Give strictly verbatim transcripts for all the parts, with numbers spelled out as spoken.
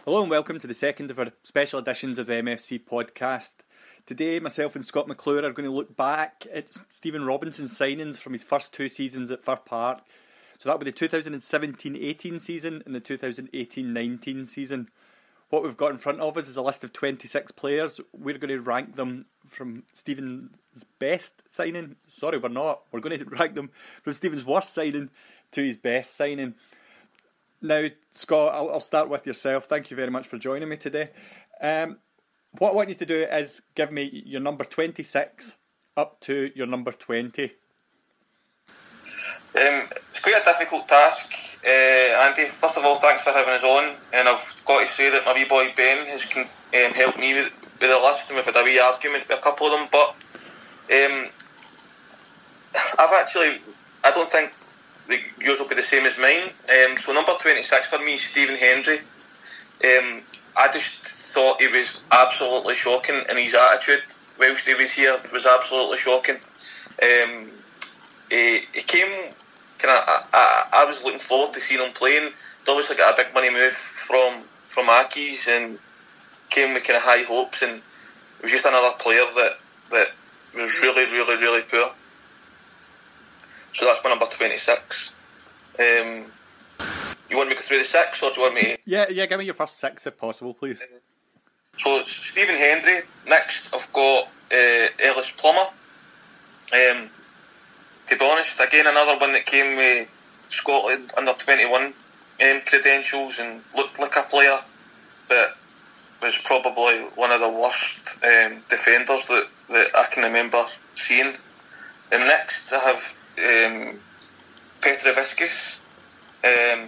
Hello and welcome to the second of our special editions of the M F C podcast. Today, myself and Scott McClure are going to look back at Stephen Robinson's signings from his first two seasons at Fir Park. So that will be the two thousand seventeen eighteen season and the two thousand eighteen nineteen season. What we've got in front of us is a list of twenty-six players. We're going to rank them from Stephen's best signing. Sorry, we're not. We're going to rank them from Stephen's worst signing to his best signing. Now, Scott, I'll, I'll start with yourself. Thank you very much for joining me today. Um, what I want you to do is give me your number twenty-six up to your number twenty. Um, it's quite a difficult task, uh, Andy. First of all, thanks for having us on. And I've got to say that my wee boy Ben has um, helped me with, with the list, and we've had a wee argument with a couple of them. But um, I've actually, I don't think yours will be the same as mine. Um, so number twenty-six for me is Stephen Hendry. Um, I just thought he was absolutely shocking, and his attitude whilst he was here was absolutely shocking. Um, he, he came kind of. I, I, I was looking forward to seeing him playing. He obviously got a big money move from from Accies and came with kind of high hopes, and it was just another player that that was really, really, really poor. So that's my number twenty-six. Um, you want me to go through the six, or do you want me to... Yeah, yeah, give me your first six if possible, please. So, Stephen Hendry. Next, I've got uh, Ellis Plummer. Um, to be honest, again, another one that came with Scotland under twenty-one um, credentials and looked like a player, but was probably one of the worst um, defenders that, that I can remember seeing. And next, I have Um, Petroviskis. Um,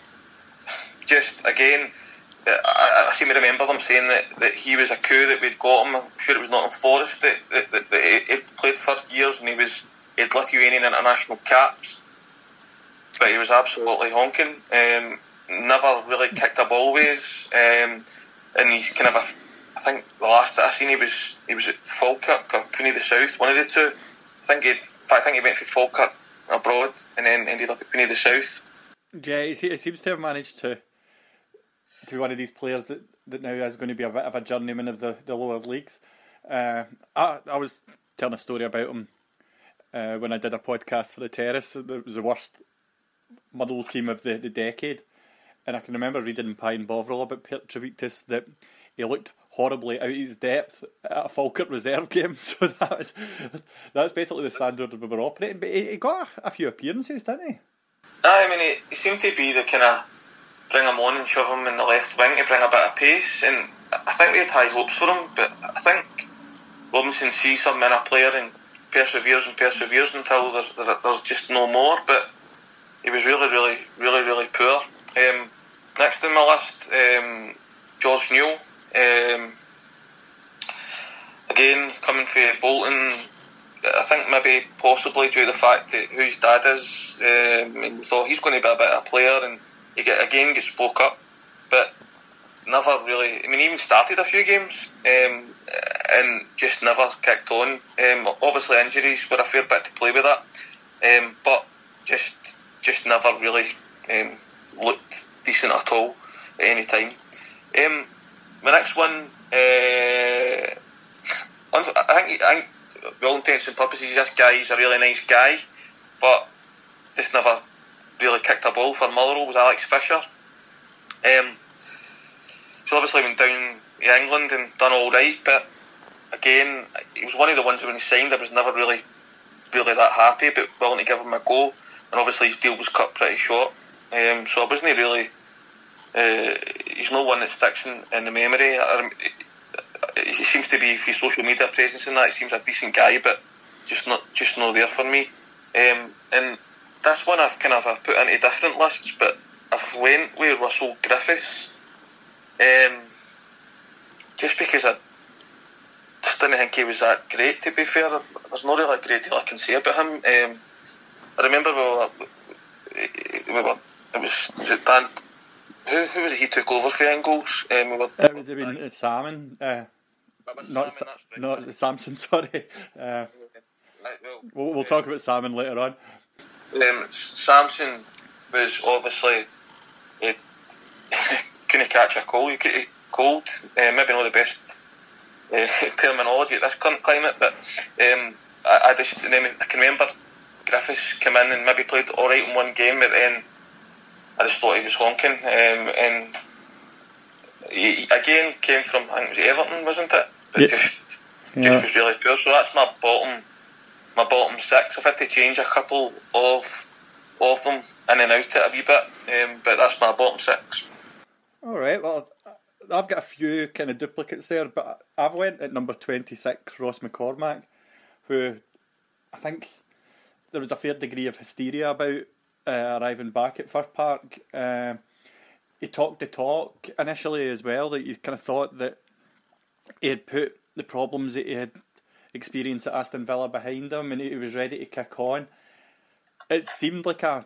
just again, I, I seem to remember them saying that, that he was a coup that we'd got him. I'm sure it was Nottingham Forest that, that, that, that he, he'd played for years, and he was he had Lithuanian international caps, but he was absolutely honking. Um, never really kicked a ball ways, um, and he's kind of a. I think the last that I seen he was he was at Falkirk or Cooney the South, one of the two. I think he'd. In fact, I think he went for Falkirk abroad and then ended up at Cooney the South. Yeah, he, he seems to have managed to to be one of these players that, that now is going to be a bit of a journeyman of the, the lower leagues. Uh, I, I was telling a story about him uh, when I did a podcast for the Terrace. It was the worst muddle team of the, the decade. And I can remember reading in Pine Bovril about Petroviskis that he looked horribly out of his depth at a Falkirk reserve game. So that was, that's basically the standard we were operating. But he, he got a, a few appearances, didn't he? I mean, he, he seemed to be the kind of bring him on and shove him in the left wing to bring a bit of pace. And I think they had high hopes for him. But I think Robinson sees something in a player and perseveres and perseveres until there's, there, there's just no more. But he was really, really, really, really poor. Um, next on my list, um, George Newell. Um, again, coming from Bolton, I think maybe possibly due to the fact that who his dad is, um, and we thought he's going to be a bit of a player, and he get, again gets spoke up, but never really. I mean, he even started a few games um, and just never kicked on. Um, obviously, injuries were a fair bit to play with that, um, but just just never really um, looked decent at all at any time. Um, My next one, uh, I think, I think, for all intents and purposes, this guy is a really nice guy, but just never really kicked a ball for Motherwell, was Alex Fisher. Um, so obviously went down to England and done all right, but again, he was one of the ones that when he signed, I was never really, really that happy, but willing to give him a go, and obviously his deal was cut pretty short, um, so I wasn't really. Uh, he's not one that sticks in, in the memory. I, he seems to be, for his social media presence and that, he seems a decent guy, but just not just not there for me. Um, and this one I've kind of I've put into different lists, but I've went with Russell Griffiths, um, just because I just didn't think he was that great. To be fair, there's not really a great deal I can say about him. Um, I remember we were, we were it was, was it Dan. Who, who was it he took over for Engels? Um, we were, it would have been uh, Salmon, uh, not, Salmon, Sa- not Samson, sorry. Uh, we'll, we'll talk about Salmon later on. Um, Samson was obviously uh, couldn't catch a cold. You could cold. Uh, maybe not the best uh, terminology at this current climate, but um, I, I just I can remember Griffiths came in and maybe played all right in one game, but then I just thought he was honking. Um, and he again came from, I think it was Everton, wasn't it? But yeah. just, yeah. just was really poor. So that's my bottom, my bottom six. I've had to change a couple of of them in and out it a wee bit, um, but that's my bottom six. All right. Well, I've got a few kind of duplicates there, but I've went at number twenty-six, Ross McCormack, who I think there was a fair degree of hysteria about uh, arriving back at Fir Park. Uh, he talked the talk initially as well, that you kind of thought that he had put the problems that he had experienced at Aston Villa behind him and he was ready to kick on. It seemed like a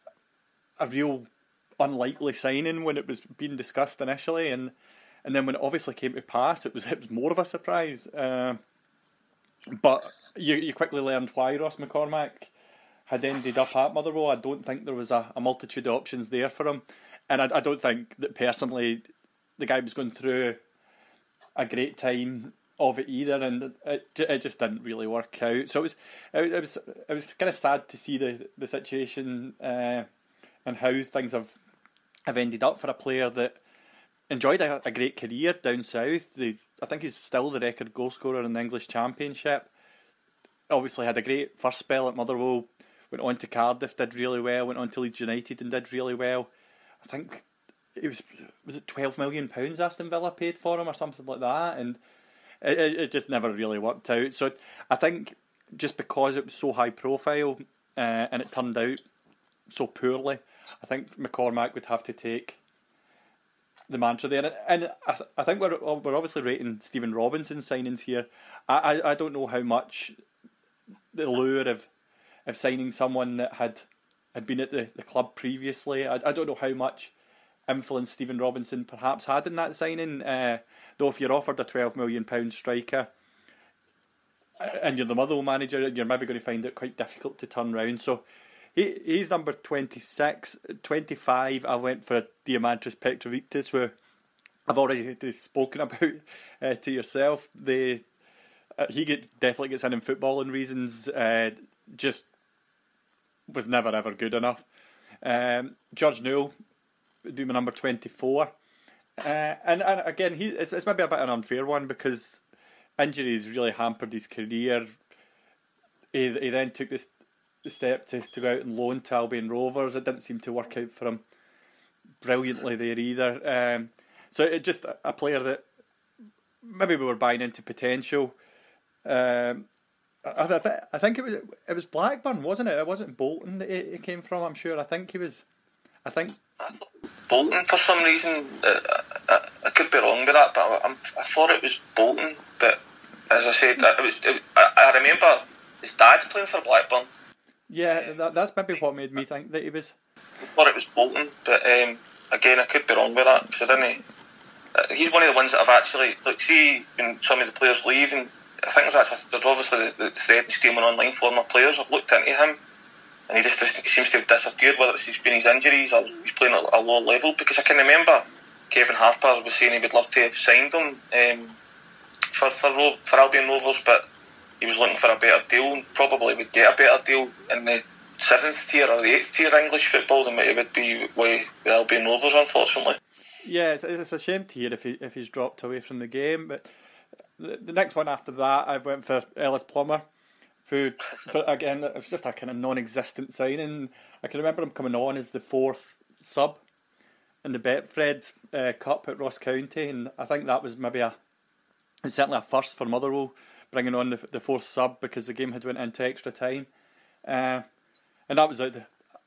a real unlikely signing when it was being discussed initially, and and then when it obviously came to pass, it was it was more of a surprise. Uh, but you you quickly learned why Ross McCormack had ended up at Motherwell. I don't think there was a, a multitude of options there for him, and I, I don't think that personally the guy was going through a great time of it either, and it it just didn't really work out. So it was it, it was it was kind of sad to see the the situation uh, and how things have have ended up for a player that enjoyed a, a great career down south. They, I think he's still the record goal scorer in the English Championship. Obviously had a great first spell at Motherwell, went on to Cardiff, did really well, went on to Leeds United and did really well. I think it was was it twelve million pounds Aston Villa paid for him or something like that, and it, it just never really worked out. So I think just because it was so high profile uh, and it turned out so poorly, I think McCormack would have to take the mantra there. And, and I, th- I think we're we're obviously rating Stephen Robinson's signings here. I, I, I don't know how much the lure of of signing someone that had had been at the, the club previously. I, I don't know how much influence Stephen Robinson perhaps had in that signing. Uh, though if you're offered a twelve million pounds striker and you're the Motherwell manager, you're maybe going to find it quite difficult to turn round. So he he's number twenty-six. twenty-five, I went for Diamantris Petrovitis, who I've already spoken about uh, to yourself. The uh, He get, definitely gets in in footballing reasons, uh, just was never ever good enough. Um, George Newell would be my number twenty-four. Uh, and, and again, he it's, it's maybe a bit an unfair one because injuries really hampered his career. He, he then took this the step to, to go out and loan to Albion Rovers. It didn't seem to work out for him brilliantly there either. Um, so it just a player that maybe we were buying into potential. Um, I, I, I think it was it was Blackburn, wasn't it? It wasn't Bolton that he, he came from. I'm sure. I think he was. I think Bolton for some reason. Uh, I, I could be wrong with that, but I, I thought it was Bolton. But as I said, it was. It, I, I remember his dad playing for Blackburn. Yeah, that, that's maybe what made me think that he was. I thought it was Bolton, but um, again, I could be wrong with that because I didn't. Uh, he's one of the ones that I've actually like. See, when some of the players leave, and I think there's actually there's obviously the, the thread stealing online former players. I've looked into him, and he just he seems to have disappeared. Whether it's he's been his injuries or he's playing at a low level, because I can remember Kevin Harper was saying he would love to have signed him um, for for for Albion Rovers, but he was looking for a better deal and probably would get a better deal in the seventh tier or the eighth tier English football than it would be with, with Albion Rovers, unfortunately. Yeah, it's, it's a shame to hear if he if he's dropped away from the game. But the, the next one after that, I went for Ellis Plummer, who, for, again, it was just a kind of non-existent signing. I can remember him coming on as the fourth sub in the Betfred uh, Cup at Ross County, and I think that was maybe a it's certainly a first for Motherwell, bringing on the, the fourth sub because the game had went into extra time. Uh, and that was a,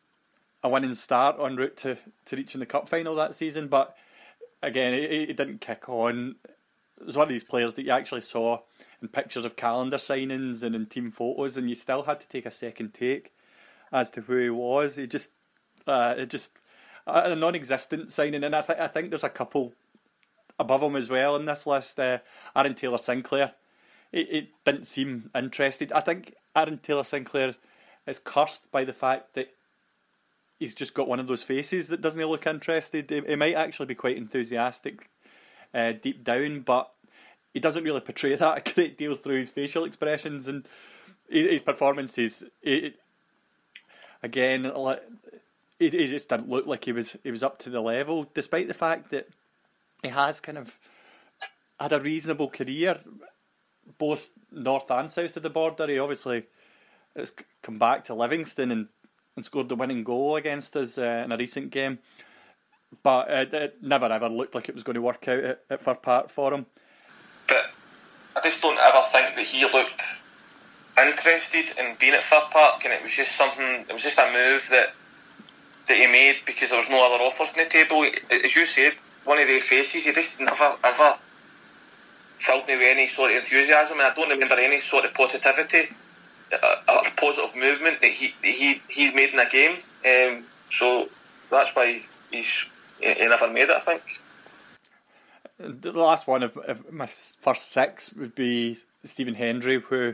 a winning start en route to, to reaching the cup final that season. But again, he, he didn't kick on. It was one of these players that you actually saw in pictures of calendar signings and in team photos, and you still had to take a second take as to who he was. He just, uh, it just a non-existent signing. And I, th- I think there's a couple above him as well in this list. Uh, Aaron Taylor-Sinclair. He, he didn't seem interested. I think Aaron Taylor-Sinclair is cursed by the fact that he's just got one of those faces that doesn't look interested. He, he might actually be quite enthusiastic uh, deep down, but he doesn't really portray that a great deal through his facial expressions and his, his performances. He, again, he, he just didn't look like he was he was up to the level, despite the fact that he has kind of had a reasonable career, both north and south of the border. He obviously has come back to Livingston and, and scored the winning goal against us uh, in a recent game. But it, it never ever looked like it was going to work out at, at Fir Park for him. But I just don't ever think that he looked interested in being at Fir Park, and it was just something, it was just a move that that he made because there was no other offers on the table. As you said, one of the faces, he just never ever filled me with any sort of enthusiasm, and I don't remember any sort of positivity or positive movement that he he he's made in a game. Um, so that's why he's he never made it, I think. The last one of, of my first six would be Stephen Hendry, who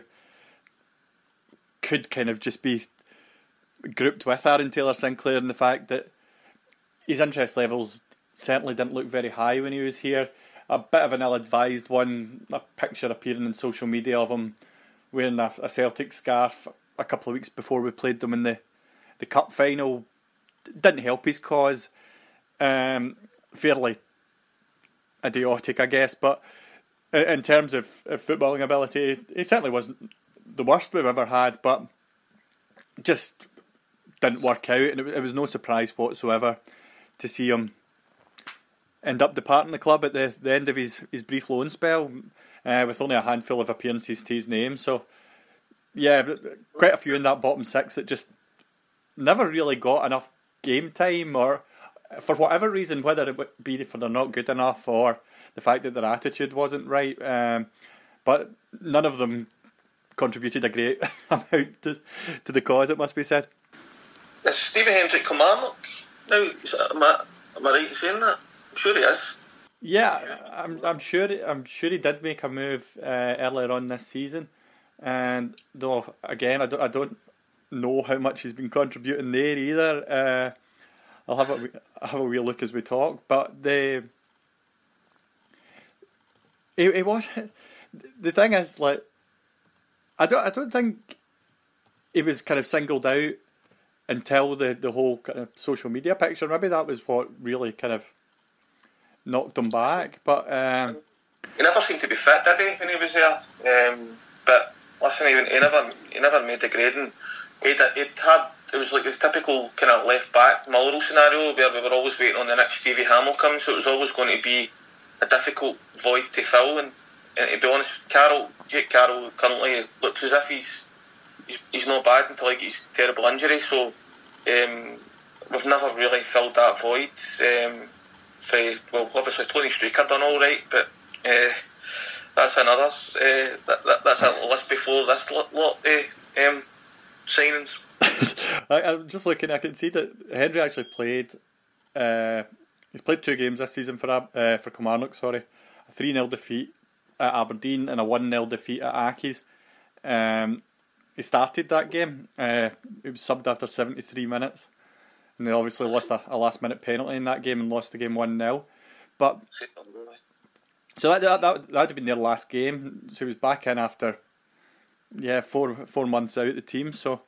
could kind of just be grouped with Aaron Taylor-Sinclair in the fact that his interest levels certainly didn't look very high when he was here. A bit of an ill-advised one, a picture appearing on social media of him wearing a, a Celtic scarf a couple of weeks before we played them in the, the cup final, didn't help his cause. Um, fairly idiotic, I guess, but in terms of, of footballing ability, he certainly wasn't the worst we've ever had, but just didn't work out, and it, it was no surprise whatsoever to see him end up departing the club at the, the end of his, his brief loan spell, uh, with only a handful of appearances to his name. So, yeah, quite a few in that bottom six that just never really got enough game time, or for whatever reason, whether it would be for they're not good enough or the fact that their attitude wasn't right. Um, but none of them contributed a great amount to, to the cause, it must be said. Is Stephen Hendry Kilmarnock now? Am I, am I right in saying that? I'm sure he is. Yeah, I'm. I'm sure. I'm sure he did make a move uh, earlier on this season, and though again, I don't. I don't know how much he's been contributing there either. Uh, I'll have a wee, I'll have a wee look as we talk. But the it, it was the thing is like I don't. I don't think he was kind of singled out until the the whole kind of social media picture. Maybe that was what really kind of knocked him back, but um, he never seemed to be fit, did he, when he was there? Um, but listen, he, he never he never made the grading. He'd, he'd had it was like the typical kind of left back Motherwell scenario where we were always waiting on the next Stevie Hamilton, so it was always going to be a difficult void to fill. And, and to be honest, Carroll, Jake Carroll currently looks as if he's he's, he's not bad until he gets terrible injury. So um, we've never really filled that void. Um, For, well, obviously Tony Stricker done all right, but uh, that's another. Uh, that, that, that's a list before this lot, lot uh, um, signings. I, I'm just looking. I can see that Hendry actually played. Uh, he's played two games this season for uh, for Kilmarnock. Sorry, a three nil defeat at Aberdeen and a one nil defeat at Accies. Um, he started that game. Uh, he was subbed after seventy-three minutes. And they obviously lost a, a last minute penalty in that game and lost the game one nil. But so that that that would have been their last game. So he was back in after yeah four four months out of the team. So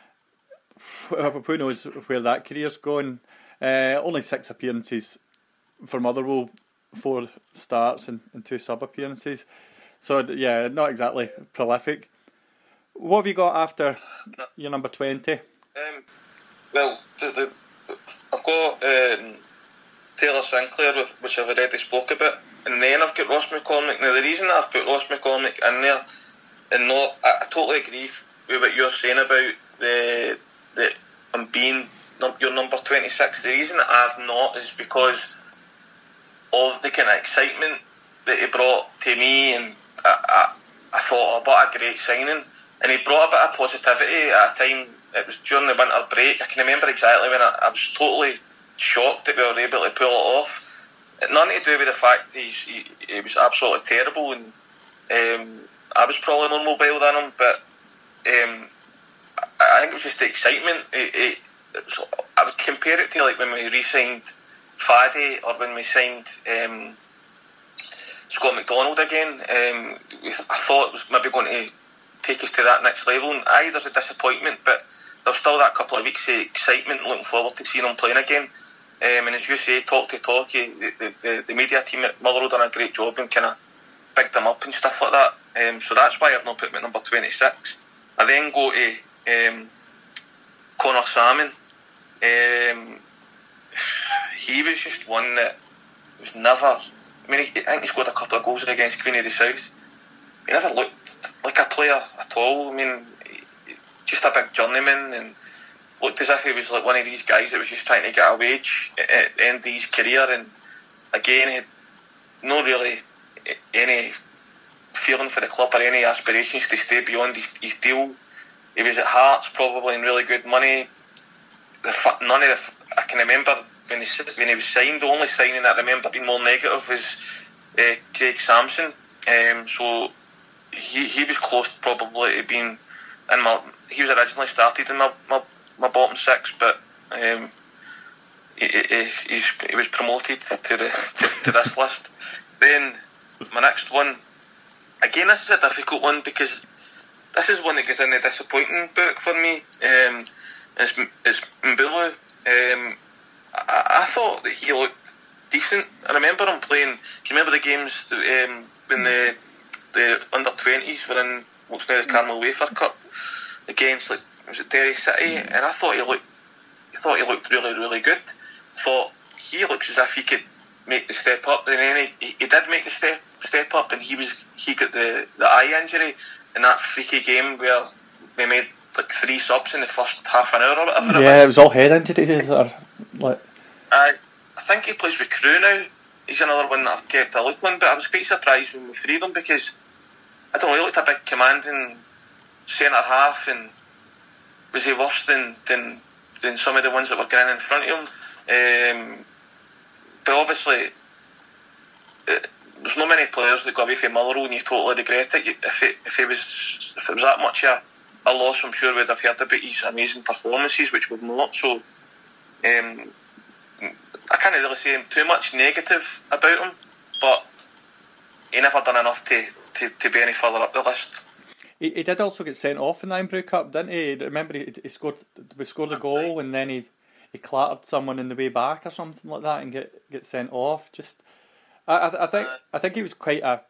who knows where that career's going? Uh, only six appearances for Motherwell, four starts and, and two sub appearances. So yeah, not exactly prolific. What have you got after your number twenty? Um, well, the, the, I've got um, Taylor-Sinclair, which I've already spoke about, and then I've got Ross McCormick. Now, the reason that I've put Ross McCormick in there, and not, I, I totally agree with what you're saying about the the um, being num- your number twenty-six. The reason that I've not is because of the kind of excitement that he brought to me, and I, I, I thought, oh, what a great signing, and he brought a bit of positivity at a time. It was during the winter break. I can remember exactly when I, I was totally shocked that we were able to pull it off. Nothing to do with the fact he's, he, he was absolutely terrible, and um, I was probably more mobile than him, but um, I, I think it was just the excitement. He, he, so I would compare it to like when we re-signed Faddy or when we signed um, Scott McDonald again. Um, I thought it was maybe going to take us to that next level, and aye, there's a disappointment, but there's still that couple of weeks of excitement, looking forward to seeing him playing again. Um, and as you say, talk to talk, the, the, the media team at Motherwell done a great job and kind of bigged him up and stuff like that. Um, so that's why I've not put him at number twenty-six. I then go to um, Connor Salmon. Um, he was just one that was never. I mean, he, I think he scored a couple of goals against Queen of the South. He never looked like a player at all. I mean, he, just a big journeyman, and looked as if he was like one of these guys that was just trying to get a wage at the end of his career. And again, he had no really any feeling for the club or any aspirations to stay beyond his, his deal. He was at Hearts probably in really good money. The, none of the, I can remember when he, when he was signed, the only signing I remember being more negative was uh, Craig Sampson. Um, so he he was close probably to being in my. He was originally started in my my, my bottom six, but um, he, he, he's, he was promoted to the to, to this list. Then my next one, again, this is a difficult one because this is one that goes in the disappointing book for me. Um, it's it's Mbulu. Um, I, I thought that he looked decent. I remember him playing. Do you remember the games that, um, when the the under twenties were in what's now the Carmel Wafer Cup against, like, was it Derry City? And I thought he looked, I thought he looked really, really good. Thought he looks as if he could make the step up. And then he, he did make the step step up, and he was he got the, the eye injury in that freaky game where they made like three subs in the first half an hour or whatever. Yeah, it was, it was all head injuries or like. I I think he plays with Crewe now. He's another one that I've kept a look on, but I was quite surprised when we freed him because I don't know, he looked a big commanding centre half, and was he worse than, than than some of the ones that were going in front of him? Um, but obviously, it, there's not many players that go away from Motherwell and you totally regret it. If it if it was if it was that much a, a loss, I'm sure we'd have heard about his amazing performances, which we've not. So um, I can't really say too much negative about him, but he never done enough to, to, to be any further up the list. He, he did also get sent off in the Ironbrew Cup, didn't he? Remember, he, he scored we scored a goal and then he, he clattered someone in the way back or something like that and get, get sent off. Just, I, I, I think I think he was quite a.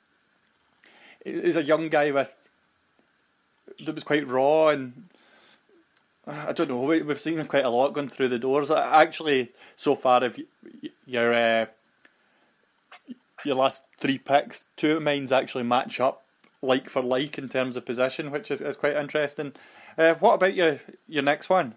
He's a young guy with that was quite raw, and I don't know. We, we've seen him quite a lot going through the doors. Actually, so far, if you, your uh, your last three picks, two of mine's actually match up like for like in terms of position, which is, is quite interesting. Uh, what about your your next one?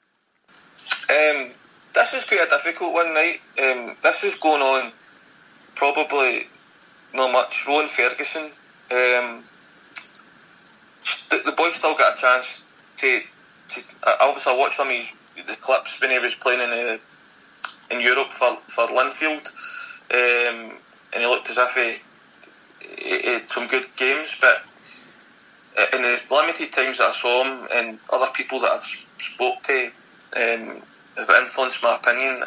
Um, this is quite a difficult one, right? Um, this is going on probably not much. Rowan Ferguson. Um, the, the boy still got a chance to. to obviously, I watched some of his, the clips when he was playing in uh, in Europe for for Linfield, um, and he looked as if he. He had some good games, but in the limited times that I saw him and other people that I've spoke to um, have influenced my opinion.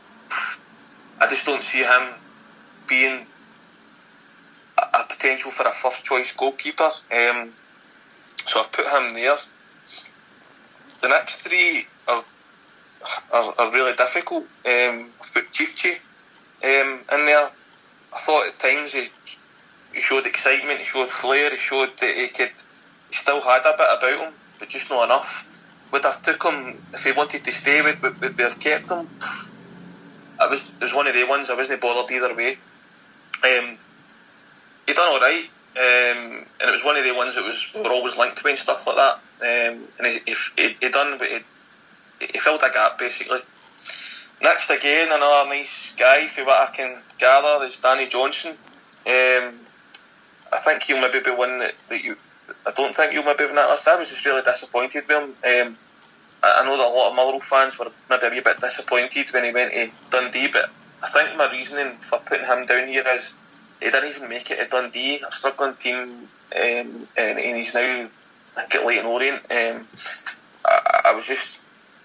I just don't see him being a, a potential for a first choice goalkeeper, um, so I've put him there. The next three are are, are really difficult. um, I've put Chiefchi um, in there. I thought at times he He showed excitement, he showed flair, he showed that he could, he still had a bit about him, but just not enough. Would have took him, if he wanted to stay, would, would, would we have kept him? It was, it was one of the ones, I wasn't bothered either way. Um, he done alright, um, and it was one of the ones that was, we were always linked to and stuff like that. Um, and he, he, he done, but he, he filled a gap basically. Next again, another nice guy, for what I can gather, is Danny Johnson. Um, I think he'll maybe be one that, that you. I don't think he'll maybe be in that list. I was just really disappointed with him. Um, I, I know that a lot of Motherwell fans were maybe a wee bit disappointed when he went to Dundee, but I think my reasoning for putting him down here is he didn't even make it to Dundee, a struggling team, um, and, and he's now at Leyton Orient. Um, I, I was just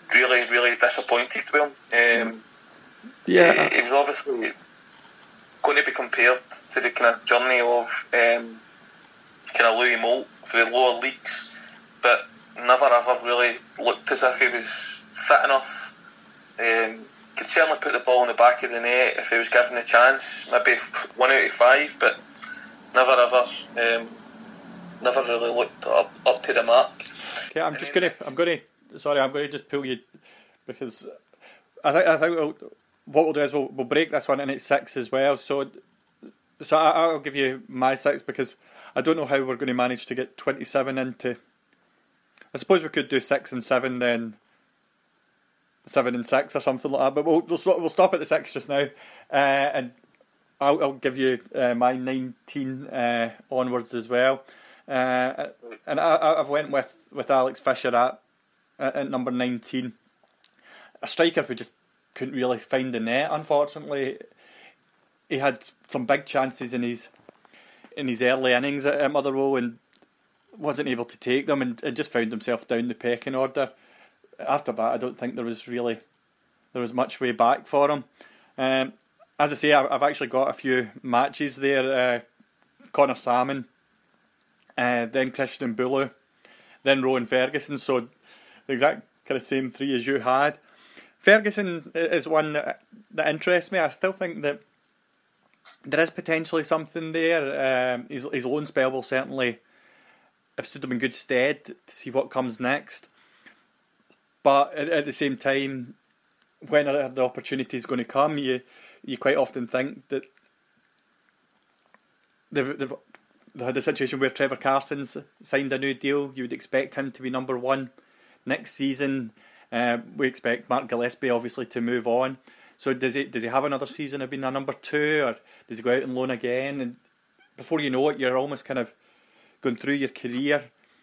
really, really disappointed with him. Um, yeah, he, he was obviously going to be compared to the kind of journey of um, kind of Louis Moult for the lower leagues, but never ever really looked as if he was fit enough. Um, could certainly put the ball in the back of the net if he was given the chance, maybe one out of five, but never ever, um, never really looked up up to the mark. Okay, I'm just gonna, I'm gonna, sorry, I'm gonna just pull you because I think I think we'll, what we'll do is we'll, we'll break this one into six as well. So, so I, I'll give you my six because I don't know how we're going to manage to get twenty-seven into. I suppose we could do six and seven, then seven and six or something like that. But we'll we'll, we'll stop at the six just now, uh, and I'll, I'll give you uh, my nineteen uh, onwards as well. Uh, and I, I've went with, with Alex Fisher at at number nineteen. A striker who just couldn't really find the net. Unfortunately, he had some big chances in his in his early innings at, at Motherwell and wasn't able to take them, and, and just found himself down the pecking order. After that, I don't think there was really there was much way back for him. Um, as I say, I've actually got a few matches there. Uh, Connor Salmon, uh, then Christian Bulu, then Rowan Ferguson. So the exact kind of same three as you had. Ferguson is one that, that interests me. I still think that there is potentially something there. Um, his, his loan spell will certainly have stood him in good stead to see what comes next. But at, at the same time, when are the opportunities going to come? You you quite often think that they've, they've, they had a situation where Trevor Carson's signed a new deal. You would expect him to be number one next season. Uh, we expect Mark Gillespie obviously to move on. So does he does he have another season of being a number two, or does he go out on loan again? And before you know it, you're almost kind of going through your career,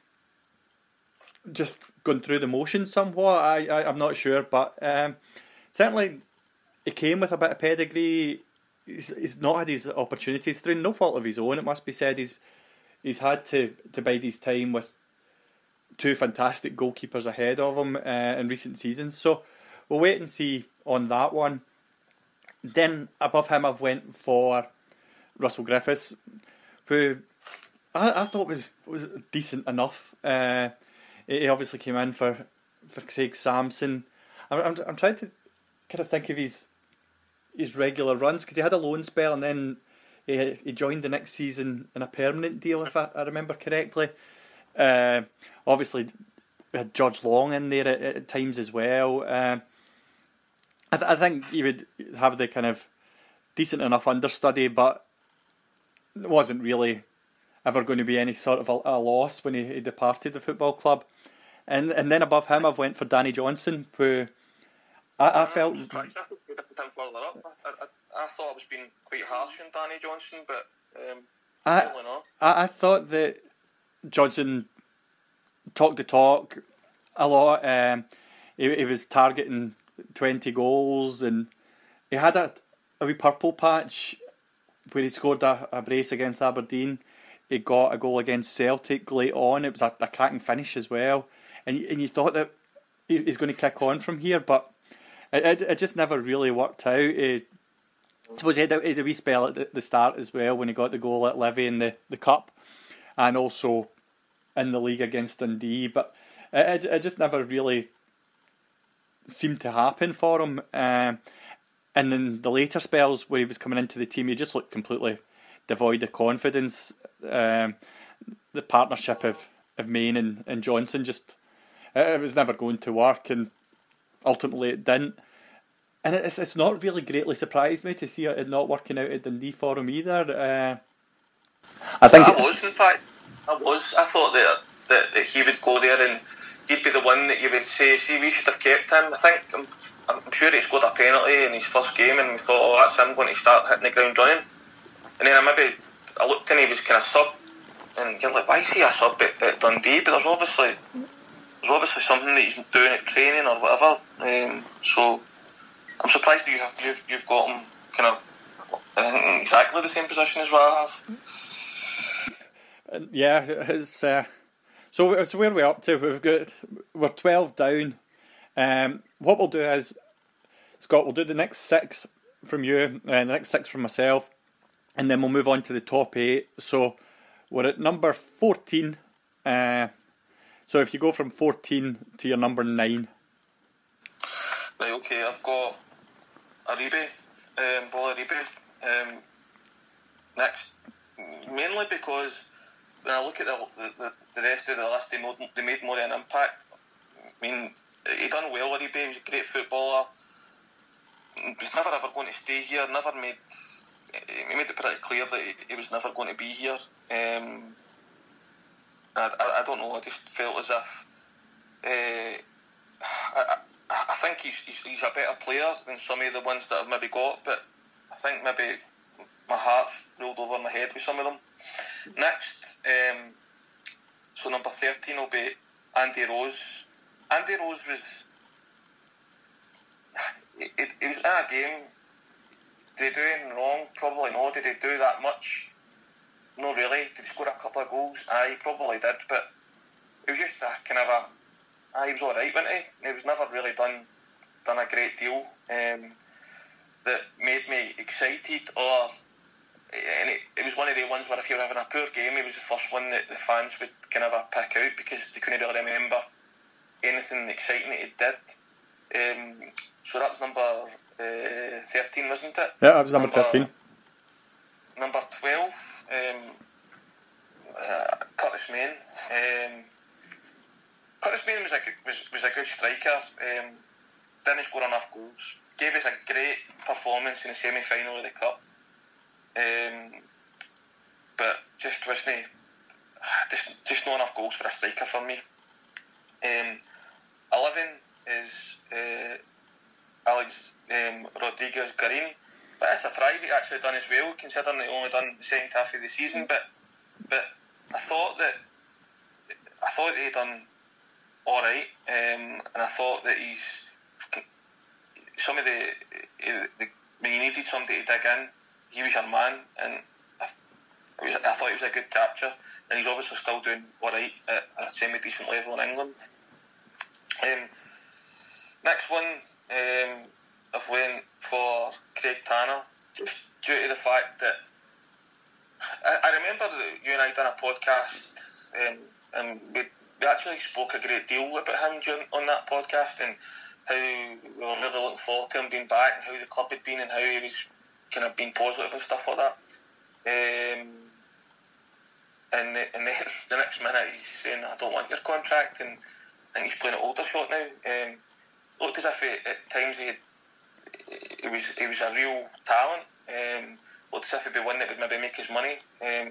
just going through the motions somewhat. I, I I'm not sure, but um, certainly he came with a bit of pedigree. He's, he's not had his opportunities through no fault of his own. It must be said. He's he's had to to bide his time with two fantastic goalkeepers ahead of him uh, in recent seasons. So we'll wait and see on that one. Then above him, I've went for Russell Griffiths, who I, I thought was was decent enough. Uh, he obviously came in for, for Craig Sampson. I'm, I'm I'm trying to kind of think of his his regular runs, because he had a loan spell and then he he joined the next season in a permanent deal, if I, I remember correctly. Uh, obviously, we had George Long in there at, at times as well. Uh, I, th- I think he would have the kind of decent enough understudy, but it wasn't really ever going to be any sort of a, a loss when he, he departed the football club. And and then above him, I've went for Danny Johnson, who I, I felt. I, I, I thought I was being quite harsh on Danny Johnson, but um, I, not. I I thought that Johnson talked the talk a lot. Um, he, he was targeting twenty goals, and he had a, a wee purple patch where he scored a, a brace against Aberdeen. He got a goal against Celtic late on. It was a, a cracking finish as well, and and you thought that he, he's going to kick on from here, but it it, it just never really worked out. He, I suppose he had, a, he had a wee spell at the, the start as well when he got the goal at Livy in the, the cup, and also in the league against Dundee, but it, it just never really seemed to happen for him. Um, and in the later spells where he was coming into the team, he just looked completely devoid of confidence. Um, the partnership of, of Main and, and Johnson just, it was never going to work, and ultimately it didn't. And it's it's not really greatly surprised me to see it not working out at Dundee for him either. Uh, I think I was, in fact. I was. I thought that, that that he would go there and he'd be the one that you would say, see, we should have kept him. I think, I'm, I'm sure he scored a penalty in his first game and we thought, oh, that's him going to start hitting the ground running. And then I maybe, I looked and he was kind of sub, and you're like, why is he a sub at, at Dundee? But there's obviously, there's obviously something that he's doing at training or whatever. Um, so I'm surprised that you have, you've, you've got him kind of in exactly the same position as what I have. Yeah, his, uh, so so where are we up to? We've got we're twelve down, Um, what we'll do is, Scott, we'll do the next six from you and the next six from myself, and then we'll move on to the top eight. So we're at number fourteen. Uh, so if you go from fourteen to your number nine. Right, okay, I've got Aribe, um, Bola Aribe, um, next. Mainly because when I look at the, the, the rest of the list, they made, they made more of an impact. I mean, he done well, Aribe, he was a great footballer. He's never ever going to stay here, never made, he made it pretty clear that he, he was never going to be here. Um, I, I, I don't know, I just felt as if, uh, I, I, I think he's, he's he's a better player than some of the ones that I've maybe got, but I think maybe my heart rolled over my head with some of them. Next, um, so number thirteen will be Andy Rose. Andy Rose was, it, it, it was in a game. Did he do anything wrong? Probably no. Did he do that much? No, really. Did he score a couple of goals? Aye, he probably did, but it was just a kind of a, aye, he was alright, wasn't he? He was never really done done a great deal um, that made me excited, or and it, it was one of the ones where if you were having a poor game, it was the first one that the fans would kind of pick out because they couldn't really remember anything exciting that he did. Um, so that was number uh, thirteen, wasn't it? Yeah, that was number, number thirteen. Number twelve, um, uh, Curtis Main. Um, Curtis Main was a good, was, was a good striker. Um, didn't score enough goals. Gave us a great performance in the semi-final of the cup. Um, but just wasn't just just not enough goals for a striker for me. Um, eleven is uh, Alex um, Rodriguez Garin, but it's a surprise he actually done as well, considering he only done the second half of the season. But but I thought that I thought he done all right, um, and I thought that he's some of the, the when you needed somebody to dig in, he was your man, and I, it was, I thought it was a good capture, and he's obviously still doing all right at a semi-decent level in England. Um, next one, um, I've went for Craig Tanner, just due to the fact that I, I remember that you and I done a podcast, um, and we, we actually spoke a great deal about him during, on that podcast, and how we were really looking forward to him being back, and how the club had been, and how he was kind of being positive and stuff like that. Um, and, the, and then the next minute he's saying, I don't want your contract, and I think he's playing at Aldershot now. Um, looked as if he, at times he, had, he was he was a real talent. Um, looked as if he'd be one that would maybe make his money. Um,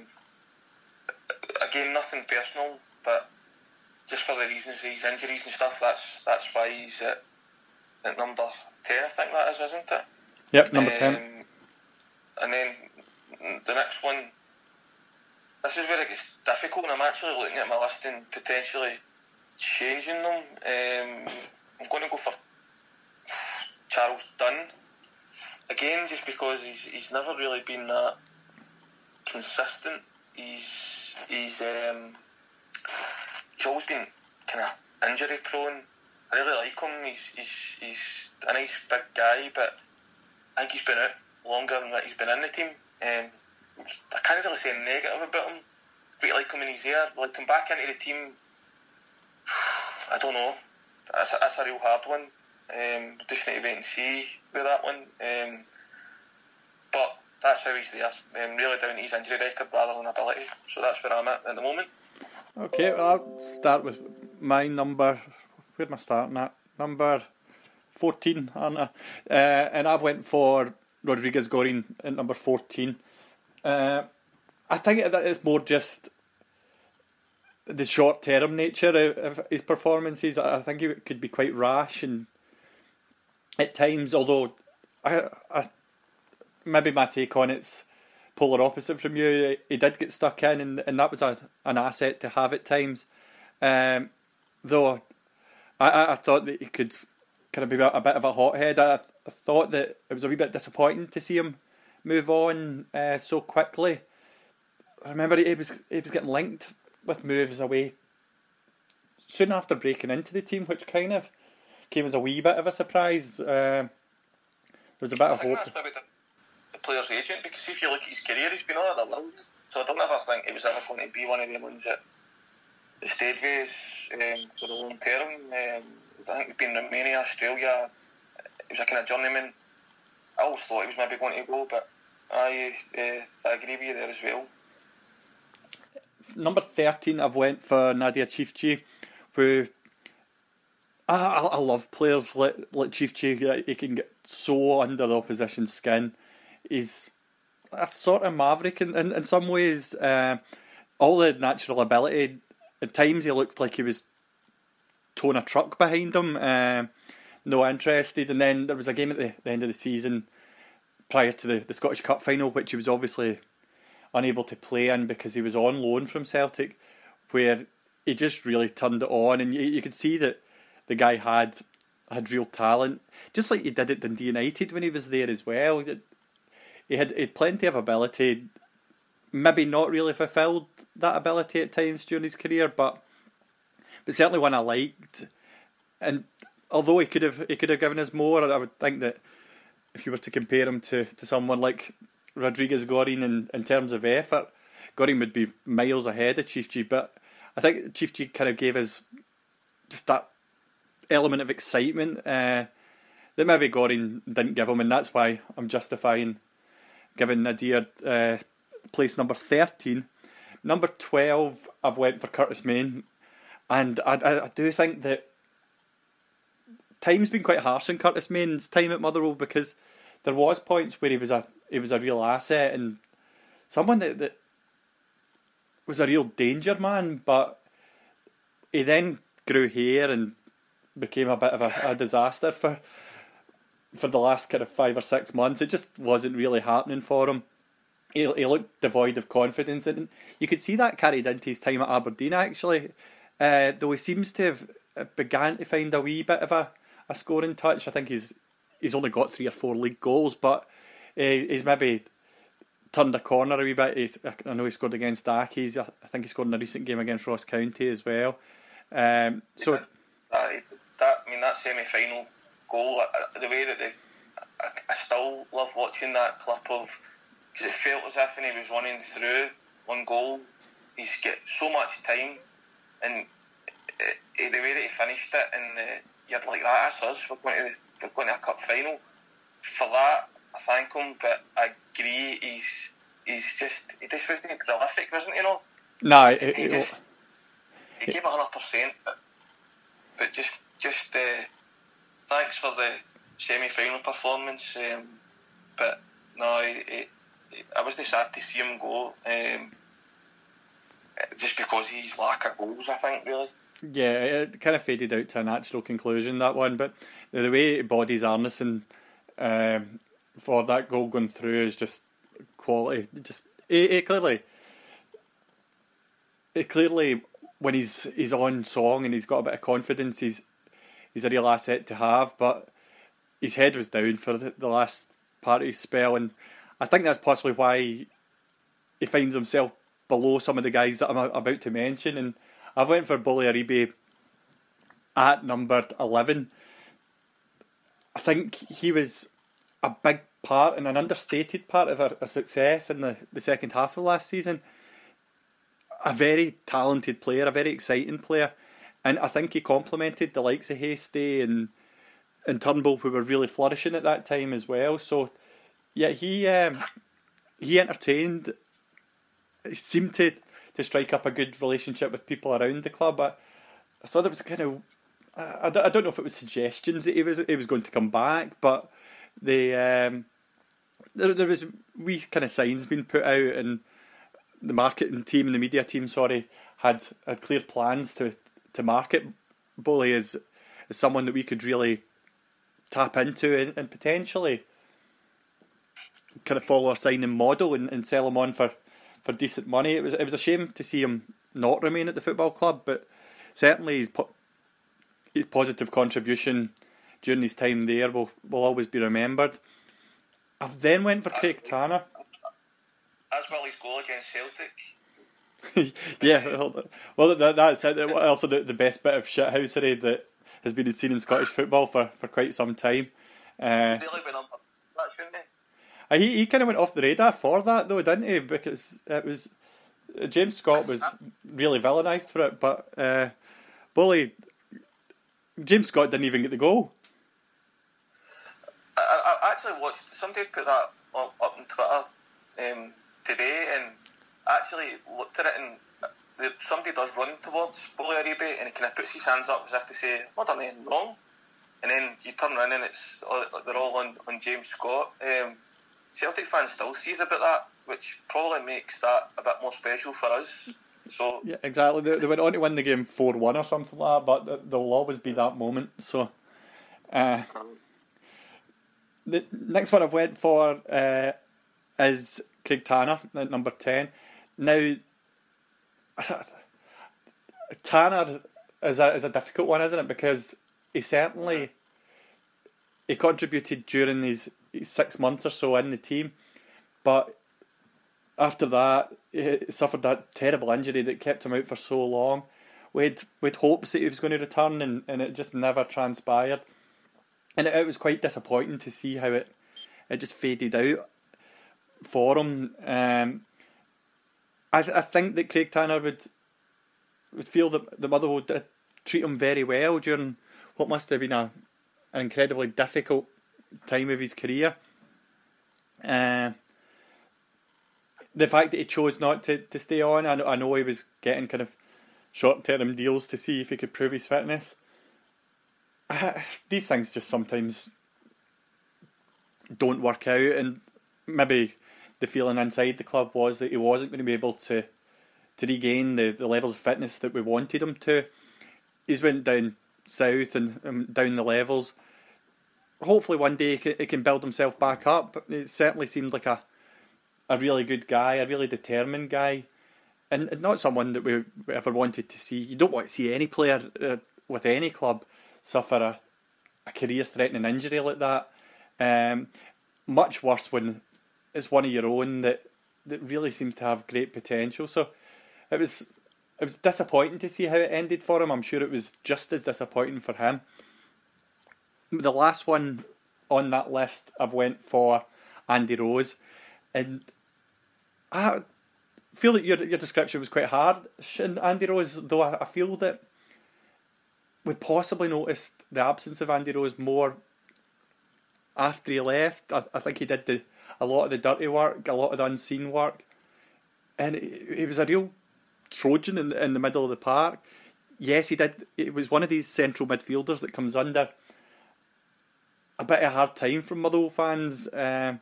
again, nothing personal, but just for the reasons of his injuries and stuff, that's that's why he's at, at number ten, I think that is, isn't it? Yep, number um, ten. And then the next one, this is where it gets difficult, and I'm actually looking at my list and potentially changing them. Um, I'm going to go for Charles Dunn. Again, just because he's he's never really been that consistent. He's he's um, he's always been kind of injury prone. I really like him. He's he's he's a nice big guy, but I think he's been out longer than that he's been in the team. Um, I can't really say negative about him. Quite like him when he's there. Like him back into the team, I don't know. That's a, that's a real hard one. Um, just need to wait and see with that one. Um, but that's how he's there. Um, really down to his injury record rather than ability. So that's where I'm at at the moment. Okay, well, I'll start with my number. Where am I starting at? Number fourteen, aren't I? Uh, and I've went for Rodriguez Garin at number fourteen. Uh, I think that it's more just the short-term nature of his performances. I think he could be quite rash and at times, although I, I maybe my take on it's polar opposite from you. He did get stuck in, and, and that was a, an asset to have at times. Um, though I, I thought that he could kind of be a bit of a hothead. I, I thought that it was a wee bit disappointing to see him move on uh, so quickly. I remember he was he was getting linked with moves away soon after breaking into the team, which kind of came as a wee bit of a surprise. Uh, there was a bit I of think hope. that's maybe the, the player's agent, because if you look at his career, he's been all over the world. So I don't ever think he was ever going to be one of the ones that stayed with us um, for the long term. Um, I think he'd been in Romania, Australia. He was a kind of journeyman. I always thought he was maybe going to go, but I, uh, I agree with you there as well. Number thirteen, I've went for Nadir Chifchi, who I, I love players like, like Chifchi. He can get so under the opposition's skin. He's a sort of maverick in, in, in some ways. Uh, all the natural ability, at times he looked like he was towing a truck behind him, uh, no interested. And then there was a game at the, the end of the season prior to the, the Scottish Cup final, which he was obviously unable to play in because he was on loan from Celtic, where he just really turned it on, and you, you could see that the guy had had real talent, just like he did at Dundee United when he was there as well. He had, he had plenty of ability, maybe not really fulfilled that ability at times during his career, but but certainly one I liked. And although he could have he could have given us more, I would think that if you were to compare him to, to someone like Rodriguez Gorin in, in terms of effort, Gorin would be miles ahead of Chifchi. But I think Chifchi kind of gave us just that element of excitement uh, that maybe Gorin didn't give him, and that's why I'm justifying giving Nadir uh, place number thirteen. Number twelve, I've went for Curtis Main, and I, I, I do think that time's been quite harsh on Curtis Main's time at Motherwell, because there was points where he was a he was a real asset and someone that, that was a real danger man, but he then grew hair and became a bit of a, a disaster for for the last kind of five or six months. It just wasn't really happening for him. He, he looked devoid of confidence, and you could see that carried into his time at Aberdeen actually. Uh, though he seems to have began to find a wee bit of a, a scoring touch. I think he's he's only got three or four league goals, but uh, he's maybe turned a corner a wee bit. He's, I know he scored against Accies. I think he scored in a recent game against Ross County as well. Um, so yeah, that, that I mean that semi-final goal, the way that they, I, I still love watching that clip of, because it felt as if he was running through one goal. He's got so much time, and it, it, the way that he finished it, and uh, you're like, that's us. We're going to the, we're going to a cup final. For that, I thank him, but I agree. He's he's just he just wasn't prolific, wasn't he? No, no, he, it, he it, just he it, gave a hundred percent, but but just just uh, thanks for the semi-final performance. Um, but no, it, it, I was sad to see him go. Um, just because he's lack of goals, I think, really. Yeah, it kind of faded out to a natural conclusion, that one, but the way he bodies Arneson um, for that goal going through is just quality. Just it, it clearly, it clearly when he's he's on song and he's got a bit of confidence, he's he's a real asset to have. But his head was down for the, the last part of his spell, and I think that's possibly why he finds himself below some of the guys that I'm about to mention. And I've went for Bully Aribe at number eleven. I think he was a big part and an understated part of our, our success in the, the second half of last season. A very talented player, a very exciting player, and I think he complemented the likes of Hastie and and Turnbull, who were really flourishing at that time as well. So yeah, he um, he entertained. He seemed to, to strike up a good relationship with people around the club. I, I saw there was kind of, I, I don't know if it was suggestions that he was he was going to come back, but the um, there there was wee kind of signs being put out, and the marketing team and the media team, sorry, had had clear plans to to market Bully as as someone that we could really tap into and, and potentially kind of follow a signing model and, and sell him on for. for decent money. It was it was a shame to see him not remain at the football club, but certainly his po- his positive contribution during his time there will will always be remembered. I've then went for Craig Tanner. That's Willie's goal against Celtic. Yeah, well, that, that's it. Also, the, the best bit of shithousery that has been seen in Scottish football for, for quite some time. Uh, Really went on that, shouldn't he? Uh, He he kind of went off the radar for that though, didn't he? Because it was James Scott was really villainised for it, but uh, Bully James Scott didn't even get the goal. I, I actually watched somebody put that up, up on Twitter um, today, and actually looked at it, and the, somebody does run towards Bully Aribe, and he kind of puts his hands up as if to say, "What done anything wrong?" And then you turn around and it's they're all on, on James Scott. Um, Celtic fans still sees about that, which probably makes that a bit more special for us. So yeah, exactly. They, they went on to win the game four one or something like that, but there will always be that moment. So, uh, the next one I've went for uh, is Craig Tanner at number ten. Now, Tanner is a is a difficult one, isn't it? Because he certainly he contributed during his, his six months or so in the team, but after that he suffered that terrible injury that kept him out for so long. We had, we had hopes that he was going to return, and, and it just never transpired. And it, it was quite disappointing to see how it it just faded out for him. Um, I th- I think that Craig Tanner would would feel that the Motherwell did treat him very well during what must have been a an incredibly difficult time of his career. Uh, the fact that he chose not to, to stay on, I know, I know he was getting kind of short-term deals to see if he could prove his fitness. Uh, these things just sometimes don't work out, and maybe the feeling inside the club was that he wasn't going to be able to to regain the, the levels of fitness that we wanted him to. He's went down south and um, down the levels. Hopefully one day he can, he can build himself back up. But it certainly seemed like a a really good guy, a really determined guy, and, and not someone that we ever wanted to see. You don't want to see any player uh, with any club suffer a, a career-threatening injury like that. Um, much worse when it's one of your own that, that really seems to have great potential. So it was it was disappointing to see how it ended for him. I'm sure it was just as disappointing for him. The last one on that list I've went for Andy Rose, and I feel that your your description was quite hard, Andy Rose, though I, I feel that we possibly noticed the absence of Andy Rose more after he left. I, I think he did the, a lot of the dirty work, a lot of the unseen work, and he, he was a real Trojan in the, in the middle of the park. Yes, he did. It was one of these central midfielders that comes under a bit of a hard time from Motherwell fans. Uh,